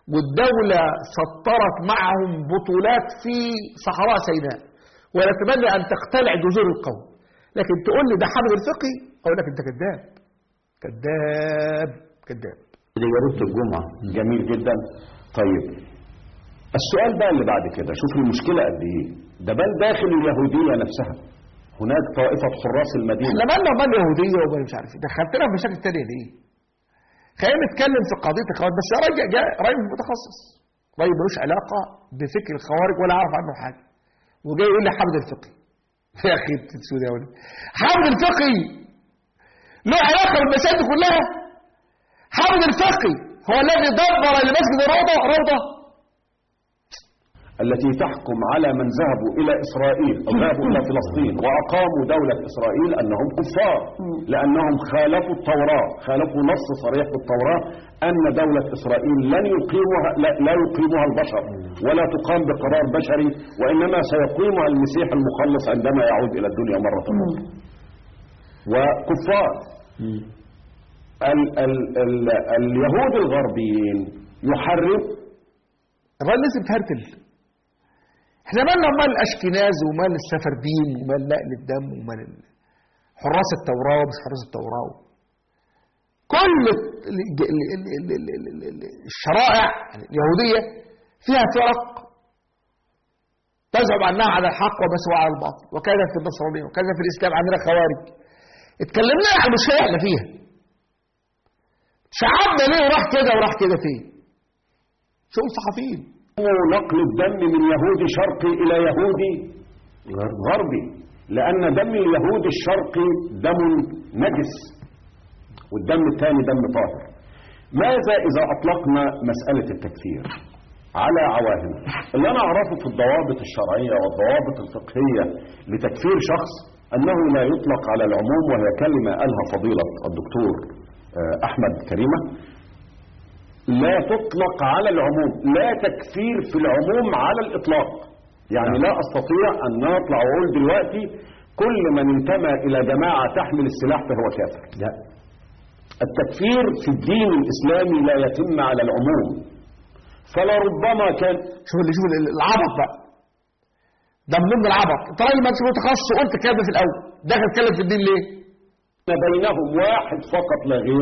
والدولة سطرت معهم بطولات في صحراء سيناء، ونتمنى أن تقتلع جذور القوم. لكن تقول لي ده حامد الفقي، أقول لك أنت كذاب كذاب كذاب. دي جريدة الجمعة. جميل جدا. طيب السؤال بقى اللي بعد كده، شوف المشكلة قد ايه، ده بل داخل اليهودية نفسها هناك طائفة حراس المدينة. احنا مالنا ومال اليهودية ومال مش عارف ايه، دخلتنا في مشاكل تانية ليه؟ خلينا نتكلم في قضية الخوارج، بس يا راجل جاء راجل متخصص، راجل ملوش علاقة بفكر الخوارج ولا عارف عنه حاجة، وجاي يقول لي حامد الفقي. يا اخي تسود يا ولد، حامد الفقي له علاقة بالمسائل كلها؟ حامد الفقي هو الذي دبر لمسجد الروضة روضة التي تحكم على من ذهبوا إلى إسرائيل أو ذهبوا إلى فلسطين وأقاموا دولة إسرائيل أنهم كفار، لأنهم خالفوا التوراة، خالفوا نص صريح في التوراة أن دولة إسرائيل لن يقيمها لا, لا يقيمها البشر ولا تقام بقرار بشري، وإنما سيقيمها المسيح المخلص عندما يعود إلى الدنيا مرة أخرى. وكفار ال ال ال اليهود الغربيين يحرم. الراجل لازم تهرتل. احنا مالنا ومال الاشكناز ومال السفردين ومال نقل الدم ومال حراس التوراة ومش حراس التوراة. كل الشرائع اليهودية فيها فرق تزعم انها على الحق ومسوى على الباطل، وكذا في النصرانية وكذا في الاسلام. عندنا خوارج اتكلمنا عن المشكلة احنا فيها، شعبنا ليه وراح كده وراح كده فين؟ شو الصحفيين نقل الدم من يهودي شرقي إلى يهودي غربي، لأن دم اليهود الشرقي دم نجس والدم الثاني دم طاهر. ماذا إذا أطلقنا مسألة التكفير على عواهن؟ اللي أنا أعرفه في الضوابط الشرعية والضوابط الفقهية لتكفير شخص أنه لا يطلق على العموم، وهي كلمة قالها فضيلة الدكتور أحمد كريمة، لا تطلق على العموم، لا تكفير في العموم على الإطلاق. يعني لا أستطيع أن نطلع وأقول دلوقتي كل من انتمى إلى جماعة تحمل السلاح فهو كافر. لا، التكفير في الدين الإسلامي لا يتم على العموم، فلربما كان شوف اللي شوف العبط بقى ده من ضمن العبط. انت راجل ما انتش متخصص وقلت كده في الأول، داخل تتكلم في الدين ليه؟ بينهم واحد فقط لا غير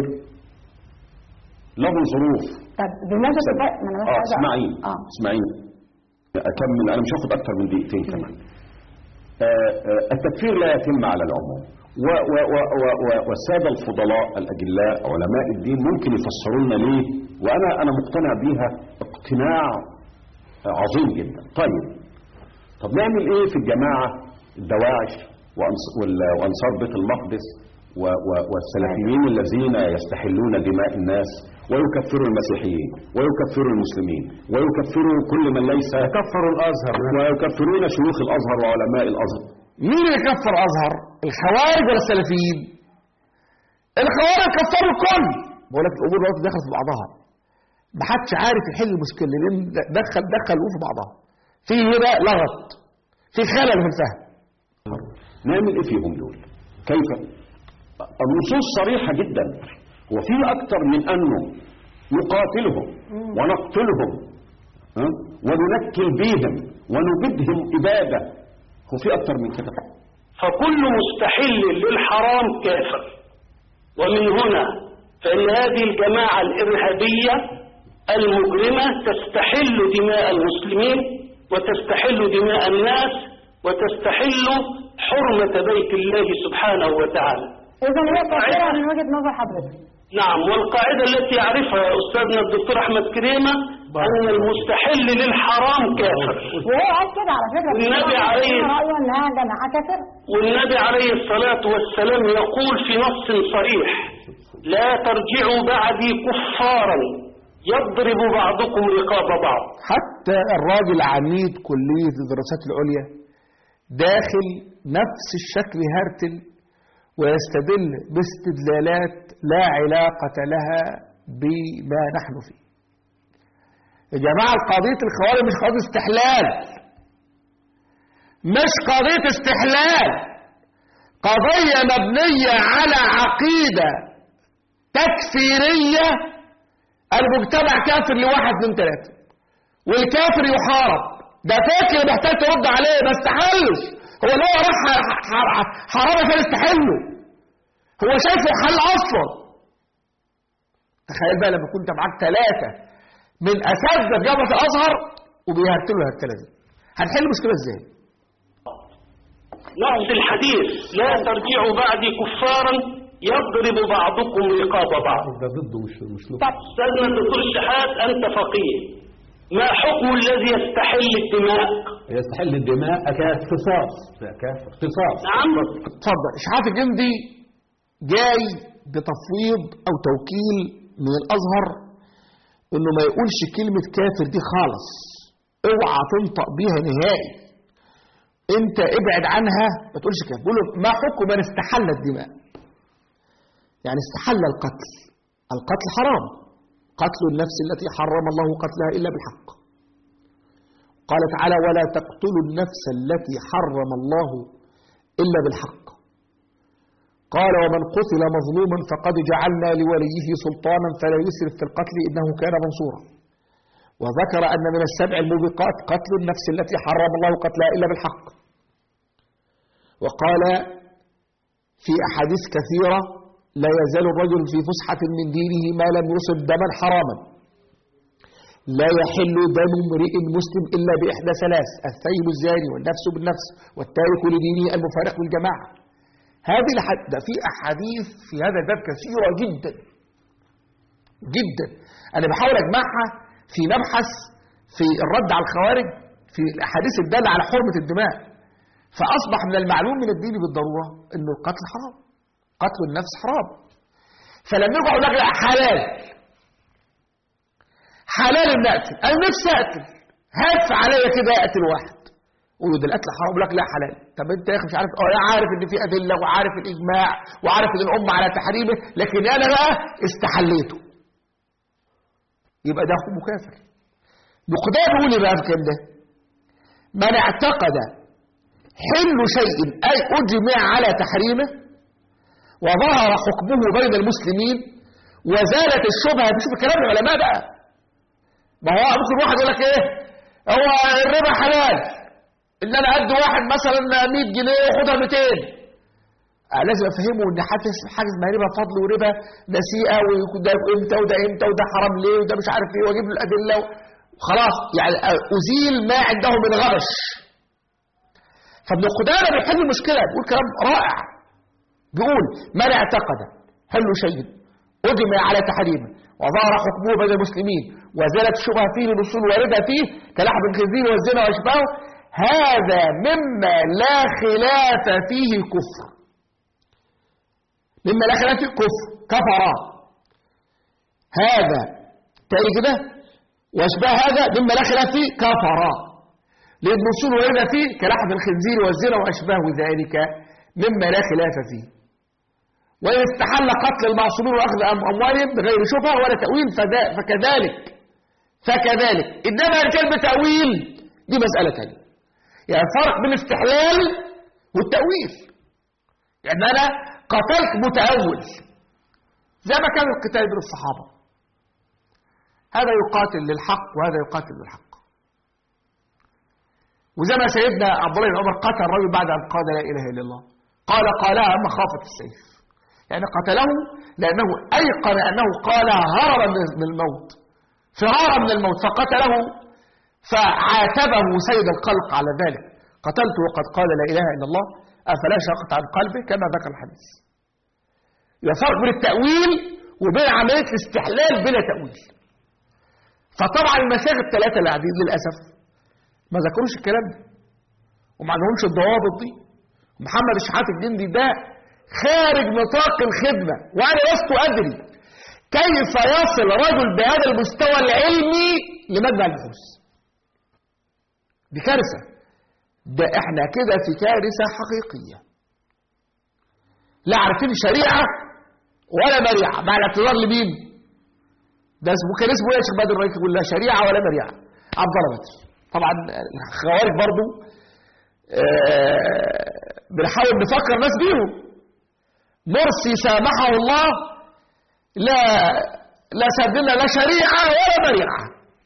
له ظروف. طب بالنسبه بقى ما انا اه اسمعيني اه اسمعيني اكمل، انا مش هاخد اكتر من دقيقتين كمان. آه آه التكفير لا يتم على العموم، و و و و و والساده الفضلاء الاجلاء علماء الدين ممكن يفسروا لنا ليه، وانا انا مقتنع بيها اقتناع عظيم جدا. طيب طب نعمل ايه في الجماعه الدواعش وانصار بيت المقدس والسلفيين الذين يستحلون دماء الناس ويكفروا المسيحيين ويكفروا المسلمين ويكفروا كل من ليس يكفروا الازهر ويكفرون شيوخ الازهر وعلماء الازهر؟ مين اللي كفر ازهر؟ الخوارج ولا السلفيين؟ الخوارج كفروا الكل. بقول لك الامور دلوقتي دخلت في بعضها، ما حدش عارف يحل المشكله لان دخل دخل في بعضها، في هنا لغط، في خلل في الفهم. نعمل ايه فيهم دول؟ كيف؟ النصوص صريحة جدا، وفي أكثر من أنه نقاتلهم ونقتلهم وننكل بهم ونبدهم إبادة، وفي أكثر من كده. فكل مستحل للحرام كافر. ومن هنا فإن هذه الجماعة الإرهابية المجرمة تستحل دماء المسلمين وتستحل دماء الناس وتستحل حرمة بيت الله سبحانه وتعالى. إذا هي كافرة من وجهة نظر حضرتك؟ نعم، والقاعدة التي يعرفها أستاذنا الدكتور أحمد كريمة أن المستحل للحرام كافر. وهو قال كده على فكرة، والنبي عليه رأيه أنها جماعة كافر. والنبي عليه الصلاة والسلام يقول في نص صريح: لا ترجعوا بعدي كفارا يضرب بعضكم رقاب بعض. حتى الراجل عميد كلية الدراسات العليا داخل نفس الشكل هرتل ويستدل باستدلالات لا علاقة لها بما نحن فيه. يا جماعة قضية الخوارج مش قضية استحلال، مش قضية استحلال، قضية مبنية على عقيدة تكفيرية المجتمع كافر لواحد من ثلاثة، والكافر يحارب. ده فاكر محتاج ترد عليه، ما استحلش. هو لو راح حرام عشان يستحله، هو شايفه حل اصلا. تخيل بقى لما كنت معاك ثلاثة من اساتذه جامعه الازهر وبيهرتلوا الهرتله دي، هنحل المشكله ازاي؟ نفس الحديث: لا ترجعوا بعدي كفارا يضرب بعضكم رقاب بعض. ده ضده مش مش استاذنا الدكتور الشحات، انت فقيه، ما حكم الذي يستحل الدماء؟ يستحل الدماء كاغتصاص، كافر اغتصاص. نعم. اتفضل. اشحات الجندي جاي بتفويض او توكيل من الازهر انه ما يقولش كلمه كافر دي خالص، اوعى تنطق بيها نهائي، انت ابعد عنها، ما تقولش كافر. بيقول له ما حكم من استحل الدماء؟ يعني استحل القتل. القتل حرام، قتل النفس التي حرم الله قتلها إلا بالحق. قال تعالى: ولا تقتلوا النفس التي حرم الله إلا بالحق. قال: ومن قتل مظلوما فقد جعلنا لوليه سلطانا فلا يسرف في القتل إنه كان منصورا. وذكر أن من السبع الموبقات قتل النفس التي حرم الله قتلها إلا بالحق. وقال في أحاديث كثيرة: لا يزال الرجل في فسحة من دينه ما لم يصب دما حراما. لا يحل دم امرئ مسلم إلا بإحدى ثلاث: الثيب الزاني، والنفس بالنفس، والتارك لدينه المفارق للجماعة. هذه الحد ده في أحاديث في هذا الباب كثيرة جدا جدا. أنا بحاول أجمعها في مبحث في الرد على الخوارج في الأحاديث الدالة على حرمة الدماء. فأصبح من المعلوم من الدين بالضرورة أنه القتل حرام، قتل النفس حرام. فلما يقعد لك لا حلال، حلال ان اقتل، انا نفسي اقتل، هات عليا كده اقتل واحد، قول له ده القتل حرام، يقول لك لا حلال. طب انت يا اخي مش عارف؟ اه انا عارف ان في ادله وعارف الاجماع وعارف ان الامه على تحريمه، لكن انا بقى استحليته، يبقى ده حكم كافر. بقدام يقول ايه بقى في الكلام ده؟ من اعتقد حل شيء اي اجمع على تحريمه وظهر حكمه بين المسلمين وزالت الشبهه. بشوف كلام العلماء بقى. ما هو ممكن واحد يقول لك ايه؟ هو الربا حلال، ان انا ادي واحد مثلا مية جنيه وخدها مئتين. آه لازم افهمه ان حاجه حاجه اسمها ربا فضل وربا نسيئه، وده امتى وده امتى وده حرام ليه وده مش عارف ايه، واجيب له الادله وخلاص. يعني ازيل ما عنده من غبش. فابن قدامه بيحل المشكله، بيقول كلام رائع. بيقول: من اعتقد حل شيء أجمع على تحريمه وظهر حكمه بين المسلمين وزالت الشبهة فيه للأصول واردة فيه كلحم الخنزير والزنا وأشباهه، هذا مما لا خلاف فيه كفر. مما لا خلاف فيه كفر، كفر. هذا تاني كده، وأشباه هذا مما لا خلاف فيه كفر، لأن الأصول واردة فيه كلحم الخنزير والزنا وأشباه ذلك مما لا خلاف فيه. وإن استحل قتل المعصومين وأخذ أموالهم بغير شبهة ولا تأويل فكذلك فكذلك إنما الرجال بتأويل دي مسألة ثانية. يعني فرق بين الاستحلال والتأويل. يعني أنا قتلت متأول زي ما كان القتال بين الصحابة، هذا يقاتل للحق وهذا يقاتل للحق. وزي ما سيدنا عبد الله بن عمر قتل الرجل بعد أن قال لا إله إلا الله، قال قالها مخافة السيف، يعني قتله لأنه أيقن أنه قالها هربا من الموت، فرارا من الموت، فقتله فعاتبه سيد الخلق على ذلك: قتلته وقد قال لا إله إلا الله أفلا شقت عن قلبه، كما ذكر الحديث. يفرق بين التأويل وبين عملية الاستحلال بلا تأويل. فطبعا المشايخ الثلاثة اللي قاعدين للأسف ما ذكروش الكلام ده وما عندهمش الضوابط دي. محمد الشحات الجندي ده خارج نطاق الخدمة، وأنا لست أدري كيف يصل رجل بهذا المستوى العلمي لمجمع البحوث. دي كارثة. ده احنا كده في كارثة حقيقية. لا عارفين شريعة ولا مريعة، مع الاعتذار لمين؟ ده اسمه كان اسمه ايه يا شيخ بدر الرئيس؟ يقول لا شريعة ولا مريعة. عبد الله بدر. طبعا الخوارج برضو آه بنحاول نفكر الناس بيهم. مرسي سامحه الله لا لا سدنا لا شريعة ولا مريعة.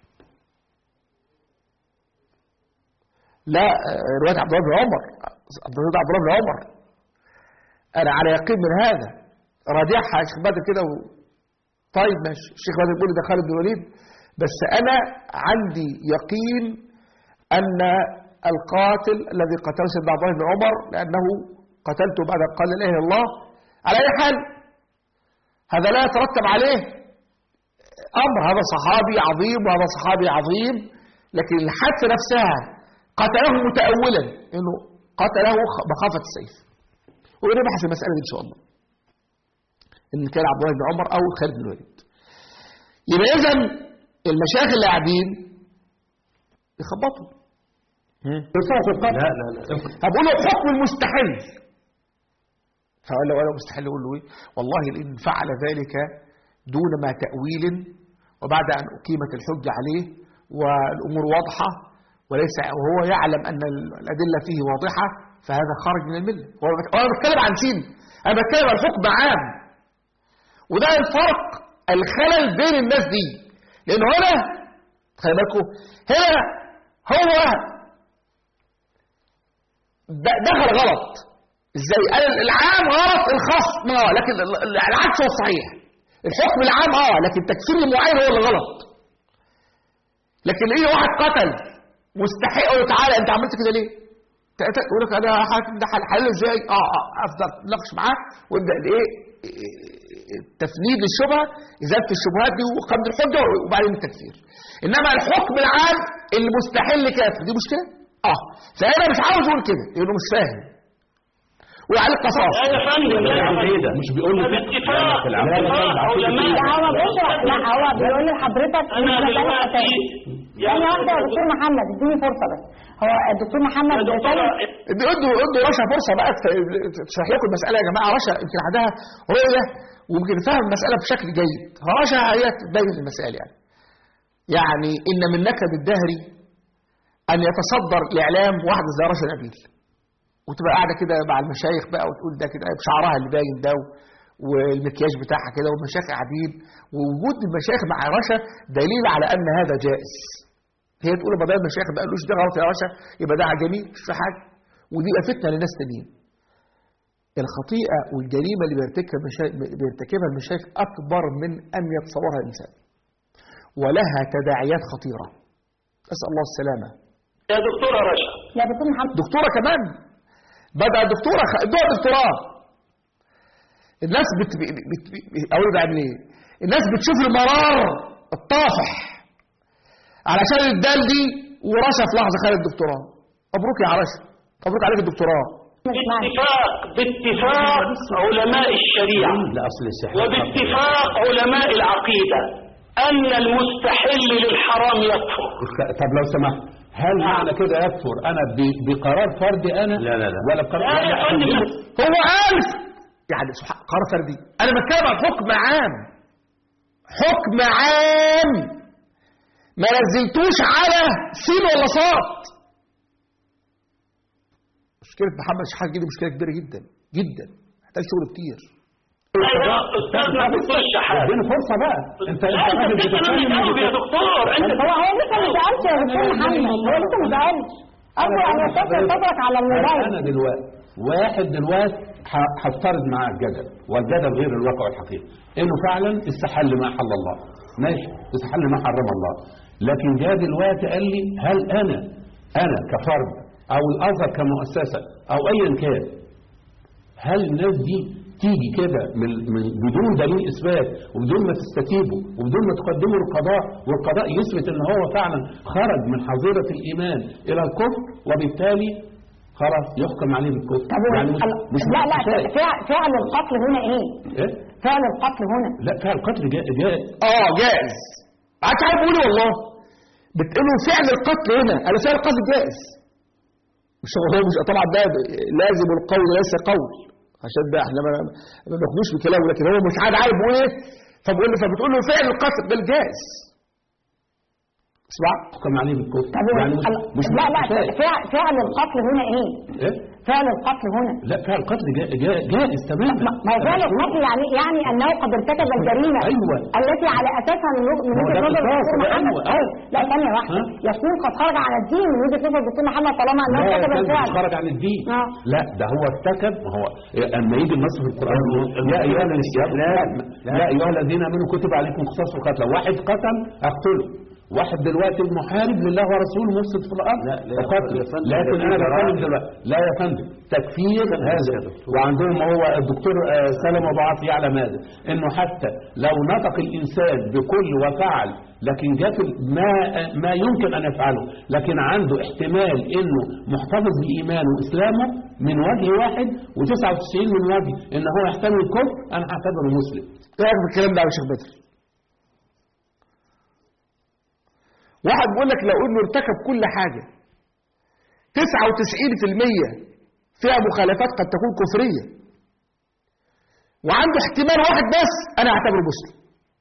لا رواية عبد الله بن عمر، عبد الله بن عمر أنا على يقين من هذا، راجعها يا شيخ بدر كده و... طيب ماشي، الشيخ بدر بيقول ده خالد بن الوليد، بس أنا عندي يقين أن القاتل الذي قتله سيدنا عبد الله بن عمر لأنه قتلته بعد أن قال لا إله إلا الله، على أي حال هذا لا يترتب عليه أمر، هذا صحابي عظيم وهذا صحابي عظيم، لكن الحادثة نفسها قتله متأولا إنه قتله مخافة السيف، ونبحث المسألة دي إن شاء الله إن كان عبد الله بن عمر أو خالد بن الوليد. يبقى إذن المشايخ اللي قاعدين يخبطوا لا لا لا هبقول له حكم المستحيل، فقال له ولا مستحيل، يقول له ايه؟ والله إن فعل ذلك دون ما تأويل وبعد أن أقيمت الحجة عليه والأمور واضحة وليس وهو يعلم أن الأدلة فيه واضحة فهذا خارج من الملة. وأنا بتكلم عن سين، أنا بتكلم عن حكم عام، وده الفرق الخلل بين الناس دي، لأنه هنا خلي بالكم هنا هو دخل غلط. ازاي؟ قال العام غلط الخاص اه، لكن العكس هو الصحيح. الحكم العام اه، لكن التكفير المعين هو اللي غلط. لكن ايه واحد قتل مستحق يقول له تعالى انت عملت كده ليه؟ يقول لك انا حاكم ده حل ازاي؟ اه اه افضل تناقش معاه وابدا الايه تفنيد الشبهه، ازاله الشبهات دي وقبل الحجه وبعدين التكفير. انما الحكم العام المستحل كافر دي مشكله؟ اه، فانا مش عاوز اقول كده لانه مش فاهم وعلى القصاص. لا يا فندم لا مش بيقول لي اتفاق اتفاق علماء. لا هو بيشرح، لا هو بيقول لحضرتك انا دلوقتي ثانية واحدة يا دكتور محمد، اديني فرصة بس. هو الدكتور محمد ادوا ادوا رشا فرصة بقى تشرح لكم المسألة يا جماعة. رشا يمكن عندها رؤية ويمكن فهم المسألة بشكل جيد. رشا هي تبين المسألة يعني. يعني إن من نكد الدهري أن يتصدر الإعلام واحدة زي رشا نبيل وتبقى قاعدة كده مع المشايخ بقى وتقول ده كده بشعرها اللي باين ده والمكياج بتاعها كده والمشايخ قاعدين، ووجود المشايخ مع رشا دليل على أن هذا جائز. هي تقول بدل المشايخ ما قالوش ده غلط يا رشا يبقى ده جميل مش في حاجة، ودي يبقى فتنة لناس تانيين. الخطيئة والجريمة اللي بيرتكبها المشايخ بيرتكبها المشايخ أكبر من أن يتصورها الإنسان، ولها تداعيات خطيرة. أسأل الله السلامة. يا دكتورة رشا، يا دكتور محمد، دكتورة كمان بدأ دكتورة خ... دكتورة دكتوراه. الناس بت... بت... بت... أقول بعد ليه؟ الناس بتشوف المرار الطافح علشان الدال دي ورشا في لحظة خالد الدكتوراه. مبروك يا رشا، مبروك عليك الدكتوراه. باتفاق باتفاق علماء الشريعة وباتفاق علماء العقيدة أن المستحل للحرام يكفر. طب لو سمحت، هل معنى كده يكفر أنا بقرار فردي أنا؟ لا لا لا ولا بقرار لا يا فندم، هو ألف يعني قرار فردي. أنا بتكلم عن حكم عام، حكم عام ما نزلتوش على سين ولا صاد. مشكلة محمد شحات دي مشكلة كبيرة جدا جدا، محتاج شغل كتير. أستاذنا دكتور الشحات، اديني فرصة بقى. انت انت بتتكلم يا دكتور. انت هو هو لسه ما سألش يا دكتور محمد، هو لسه ما سألش. أصلا أنا فاكر فاكرك على الموبايل. أنا دلوقتي واحد دلوقتي هفترض معاه الجدل، والجدل غير الواقع والحقيقة، إنه فعلا استحل ما حل الله، ماشي، استحل ما حرم الله، لكن جاء دلوقتي قال لي هل أنا أنا كفرد أو الأزهر كمؤسسة أو أيا كان، هل الناس دي تيجي كده من, من بدون دليل إثبات وبدون ما تستتيبوا وبدون ما تقدموا القضاء والقضاء يثبت ان هو فعلا خرج من حظيرة الإيمان إلى الكفر وبالتالي خلاص يحكم عليه بالكفر؟ يعني مش, مش لا لا فعل القتل هنا ايه؟ ايه؟ فعل القتل هنا لا فعل القتل جائز. اه جائز. عارف عارف بقول والله بتقولوا فعل القتل هنا، انا فعل القتل جائز. مش هو مش طبعا ده لازم القول ليس قول، عشان ده احنا ما ما بناخدوش بكلامه، لكن هو مش عاد عارف بيقول ايه، فبقول له فبتقول له فعل القتل ده الجائز. اسمع حكم عليه بالكفر يعني مش, مش لا لا فعل, فعل القتل هنا ايه؟ ايه؟ فعل القتل هنا. لا فعل القتل جا- جا- جائز تماما. ما هو فعل القتل يعني يعني انه قد ارتكب الجريمه أيوة. التي على اساسها من وجه- من هو وجهه ده نظر قصاص. الدكتور محمد. أيوة. أيوة. لا ثانيه واحده، ها؟ يكون قد خرج عن الدين من وجهه نظر الدكتور محمد طالما انه لا ارتكب يا فندم، الفعل. مش خرج عن الدين. آه. لا ده هو ارتكب. ما هو اما يجي النص في القران يا ايها الذين لا ايها الذين امنوا كتب عليكم قصاص القتل، واحد قتل اقتله، واحد دلوقتي محارب لله ورسوله مفسد في الارض لا، لا يا اقتله. فندم، لكن ده انا في بتكلم جرائم. دلوقتي لا يا فندم تكفير هذا. وعندهم هو الدكتور آه، سلم ابو عاطي يعلم هذا، انه حتى لو نطق الانسان بكل وفعل لكن جات ما ما يمكن ان يفعله، لكن عنده احتمال انه محتفظ بايمانه واسلامه من وجه واحد وتسعة وتسعين من وجه ان هو يحتمل الكفر، انا هعتبره مسلم. ايه رايك في الكلام ده يا شيخ بدر؟ واحد بيقول لك لو انه ارتكب كل حاجه تسعة وتسعين بالمية فيها مخالفات قد تكون كفريه وعنده احتمال واحد بس، انا اعتبره مسلم.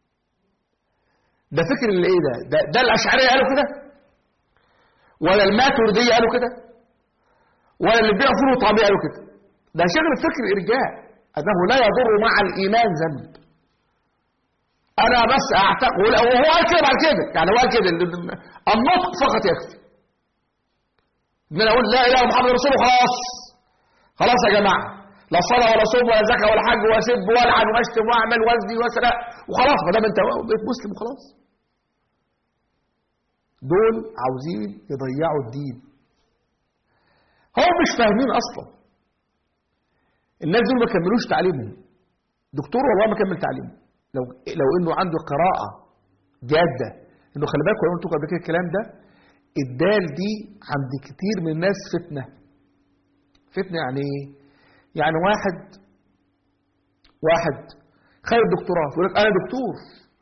ده فكر اللي ايه ده؟ ده, ده الاشعريه قالوا كده؟ ولا الماتريديه قالوا كده؟ ولا اللي بيعوا فول وطعميه قالوا كده؟ ده شغل فكر الارجاء انه لا يضر مع الايمان ذنب. انا بس اعتقد وهو قال كده بعد كده، يعني هو قال كده النطق فقط يكفي. ان انا اقول لا اله الا محمد رسول الله خلاص. خلاص يا جماعه، لا صلاه ولا صوم ولا زكاه ولا حج ولا سب ولا العن واشتم واعمل وازني واسرق وخلاص، ما دام انت بقيت مسلم خلاص. دول عاوزين يضيعوا الدين. هم مش فاهمين اصلا. الناس دول ما كملوش تعليمهم. دكتور والله ما كمل تعليمه. لو لو انه عنده قراءه جاده، انه خلي بالك وانا قلت لكم قبل كده الكلام ده، الدال دي عند كتير من الناس فتنه. فتنه يعني ايه؟ يعني واحد واحد خد الدكتوراه يقول لك انا دكتور.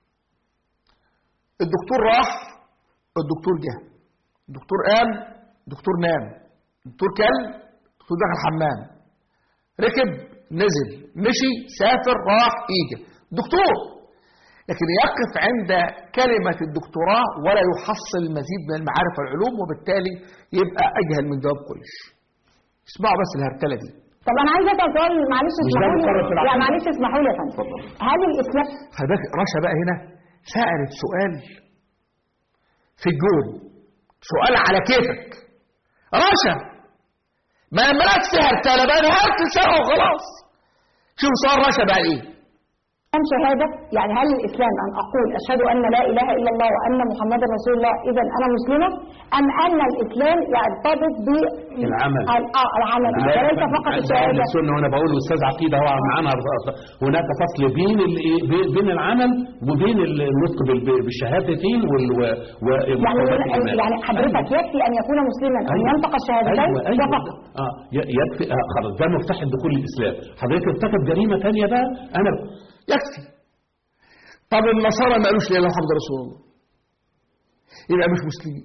الدكتور راح، الدكتور جه، الدكتور قام، الدكتور نام، الدكتور كل، الدكتور دخل الحمام، ركب، نزل، مشي، سافر، راح، اجى، دكتور. لكن يقف عند كلمة الدكتوراه ولا يحصل المزيد من المعارف والعلوم، وبالتالي يبقى أجهل من جواب كلش. اسمعوا بس الهرتلة دي. طب انا عايزه اسال سؤال، معلش اسمحوا لي. لا معلش اسمحوا لي يا فندم. هل الاسلام خلي بالك رشا بقى هنا سألت سؤال في الجون، سؤال على كيفك. رشا ما مالك فيها هرتلة بقى، انا هرت ساعة وخلاص. شوف سؤال رشا بقى ايه؟ أم شهادة، يعني هل الإسلام أن أقول أشهد أن لا إله إلا الله وأن محمد رسول الله إذا أنا مسلمة، أم أن الإسلام يرتبط بالعمل؟ آه العمل وليس فقط الشهادة. السنة وأنا بقول أستاذ عقيدة هو معانا، هناك فصل بين بين العمل وبين النطق بالشهادتين وال يعني يعني حضرتك يكفي أن يكون مسلما أن ينطق الشهادتين فقط. اه يكفي خلاص، ده مفتاح الدخول الإسلام. حضرتك ارتكب جريمة ثانية بقى أنا يكفي. طب النصارى ما قالوش لا اله الا محمد رسول الله، يبقى مش مسلمين.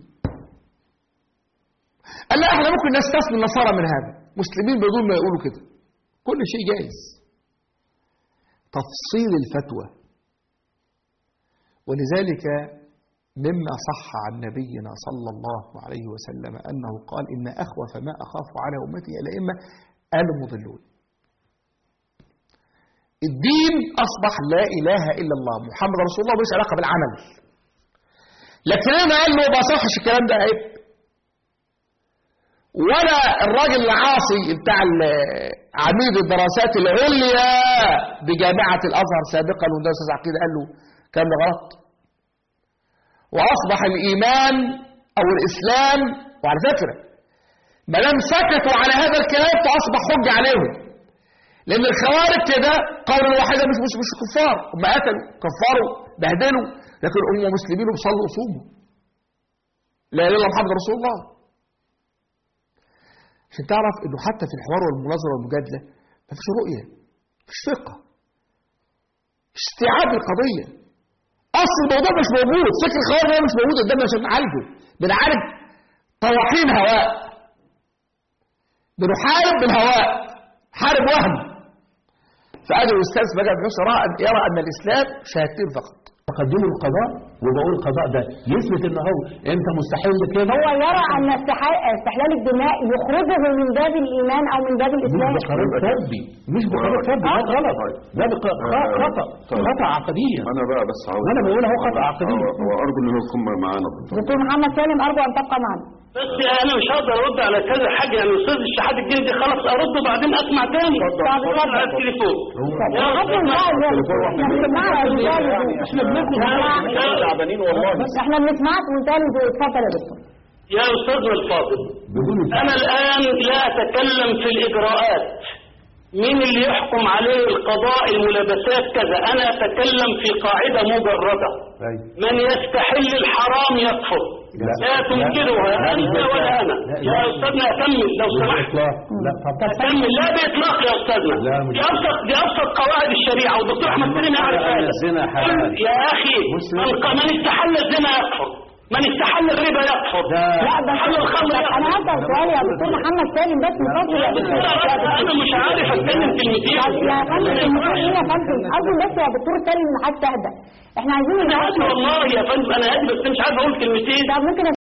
قال لا احنا ممكن نستثني النصارى من هذا، مسلمين بدون ما يقولوا كده. كل شيء جائز. تفصيل الفتوى. ولذلك مما صح عن نبينا صلى الله عليه وسلم أنه قال إن أخوف ما أخاف على أمتي الأئمة المضلون. الدين أصبح لا إله إلا الله محمد رسول الله، مش علاقة بالعمل. لكن أنا قال له ما صحش الكلام ده عيب. ولا الراجل العاصي بتاع عميد الدراسات العليا بجامعة الأزهر سابقا وده أستاذ عقيدة قال له كلام ده غلط. وأصبح الإيمان أو الإسلام، وعلى فكرة ما دام سكتوا على هذا الكلام فأصبح حجة عليهم. لأن الخوارج كده قولا واحدا مش مش مش كفار، هم قتلوا كفروا بهدلوا، لكن هم مسلمين وبيصلوا وصوموا. لا اله الا الله محمد رسول الله. عشان تعرف انه حتى في الحوار والمناظره والمجادله مفيش رؤيه، مفيش فقه، استيعاب القضيه. اصل الموضوع مش موجود، فكر الخوارج ده مش موجود قدامنا عشان نعالجه. بنعالج طواحين هواء، بنحارب بالهواء، حارب وهم. فقال الاستاذ بقى بن يرى ان الاسلام شهادتين فقط. تقدموا القضاء وبقول القضاء ده يثبت ان هو انت مستحيل كده. هو يرى ان استحا- استحلال الدماء يخرجه من باب الايمان او من باب الاسلام. مش بقرار فردي، مش بقرار فردي، ده غلط، ده بق- خ- خطأ خطأ عقديا. انا بقى بس عاوز انا بقول اهو خطأ عقديا. وارجو ان يكون معانا دكتور محمد سالم ارجو ان تبقى معنا. بس انا مش هقدر ارد على كذا حاجه، يعني استاذ الشحات الجندي خلاص ارد وبعدين اسمع تاني. ارد على التليفون. يا رب احنا بنسمعك تعبانين والله. احنا بنسمعك وانتهى. اتفضل يا دكتور. يا استاذنا الفاضل، انا الان لا اتكلم في الاجراءات مين اللي يحكم عليه القضاء الملابسات كذا، انا اتكلم في قاعده مجرده. من يستحل الحرام يكفر، لا تنكرها انت ولا انا. يا استاذنا اكمل لو سمحت. لا طب اكمل. لا باطلاق يا استاذنا، دي ابسط دي ابسط قواعد الشريعه، والدكتور احمد سليم يعرف هذا. يا اخي من من استحل الزنا يكفر، من استحل الربا يكفر. لا بس حل الخمر يكفر. انا هسال سؤال يا دكتور محمد سالم بس من فضل يا دكتور. انا مش عارف اتكلم كلمتين. يا فندم المفروض يا فندم اظن بس يا دكتور سالم ان حضرتك تهدى. احنا عايزين انا اسف والله يا فندم، انا هادي بس مش عارف اقول كلمتين. طب ممكن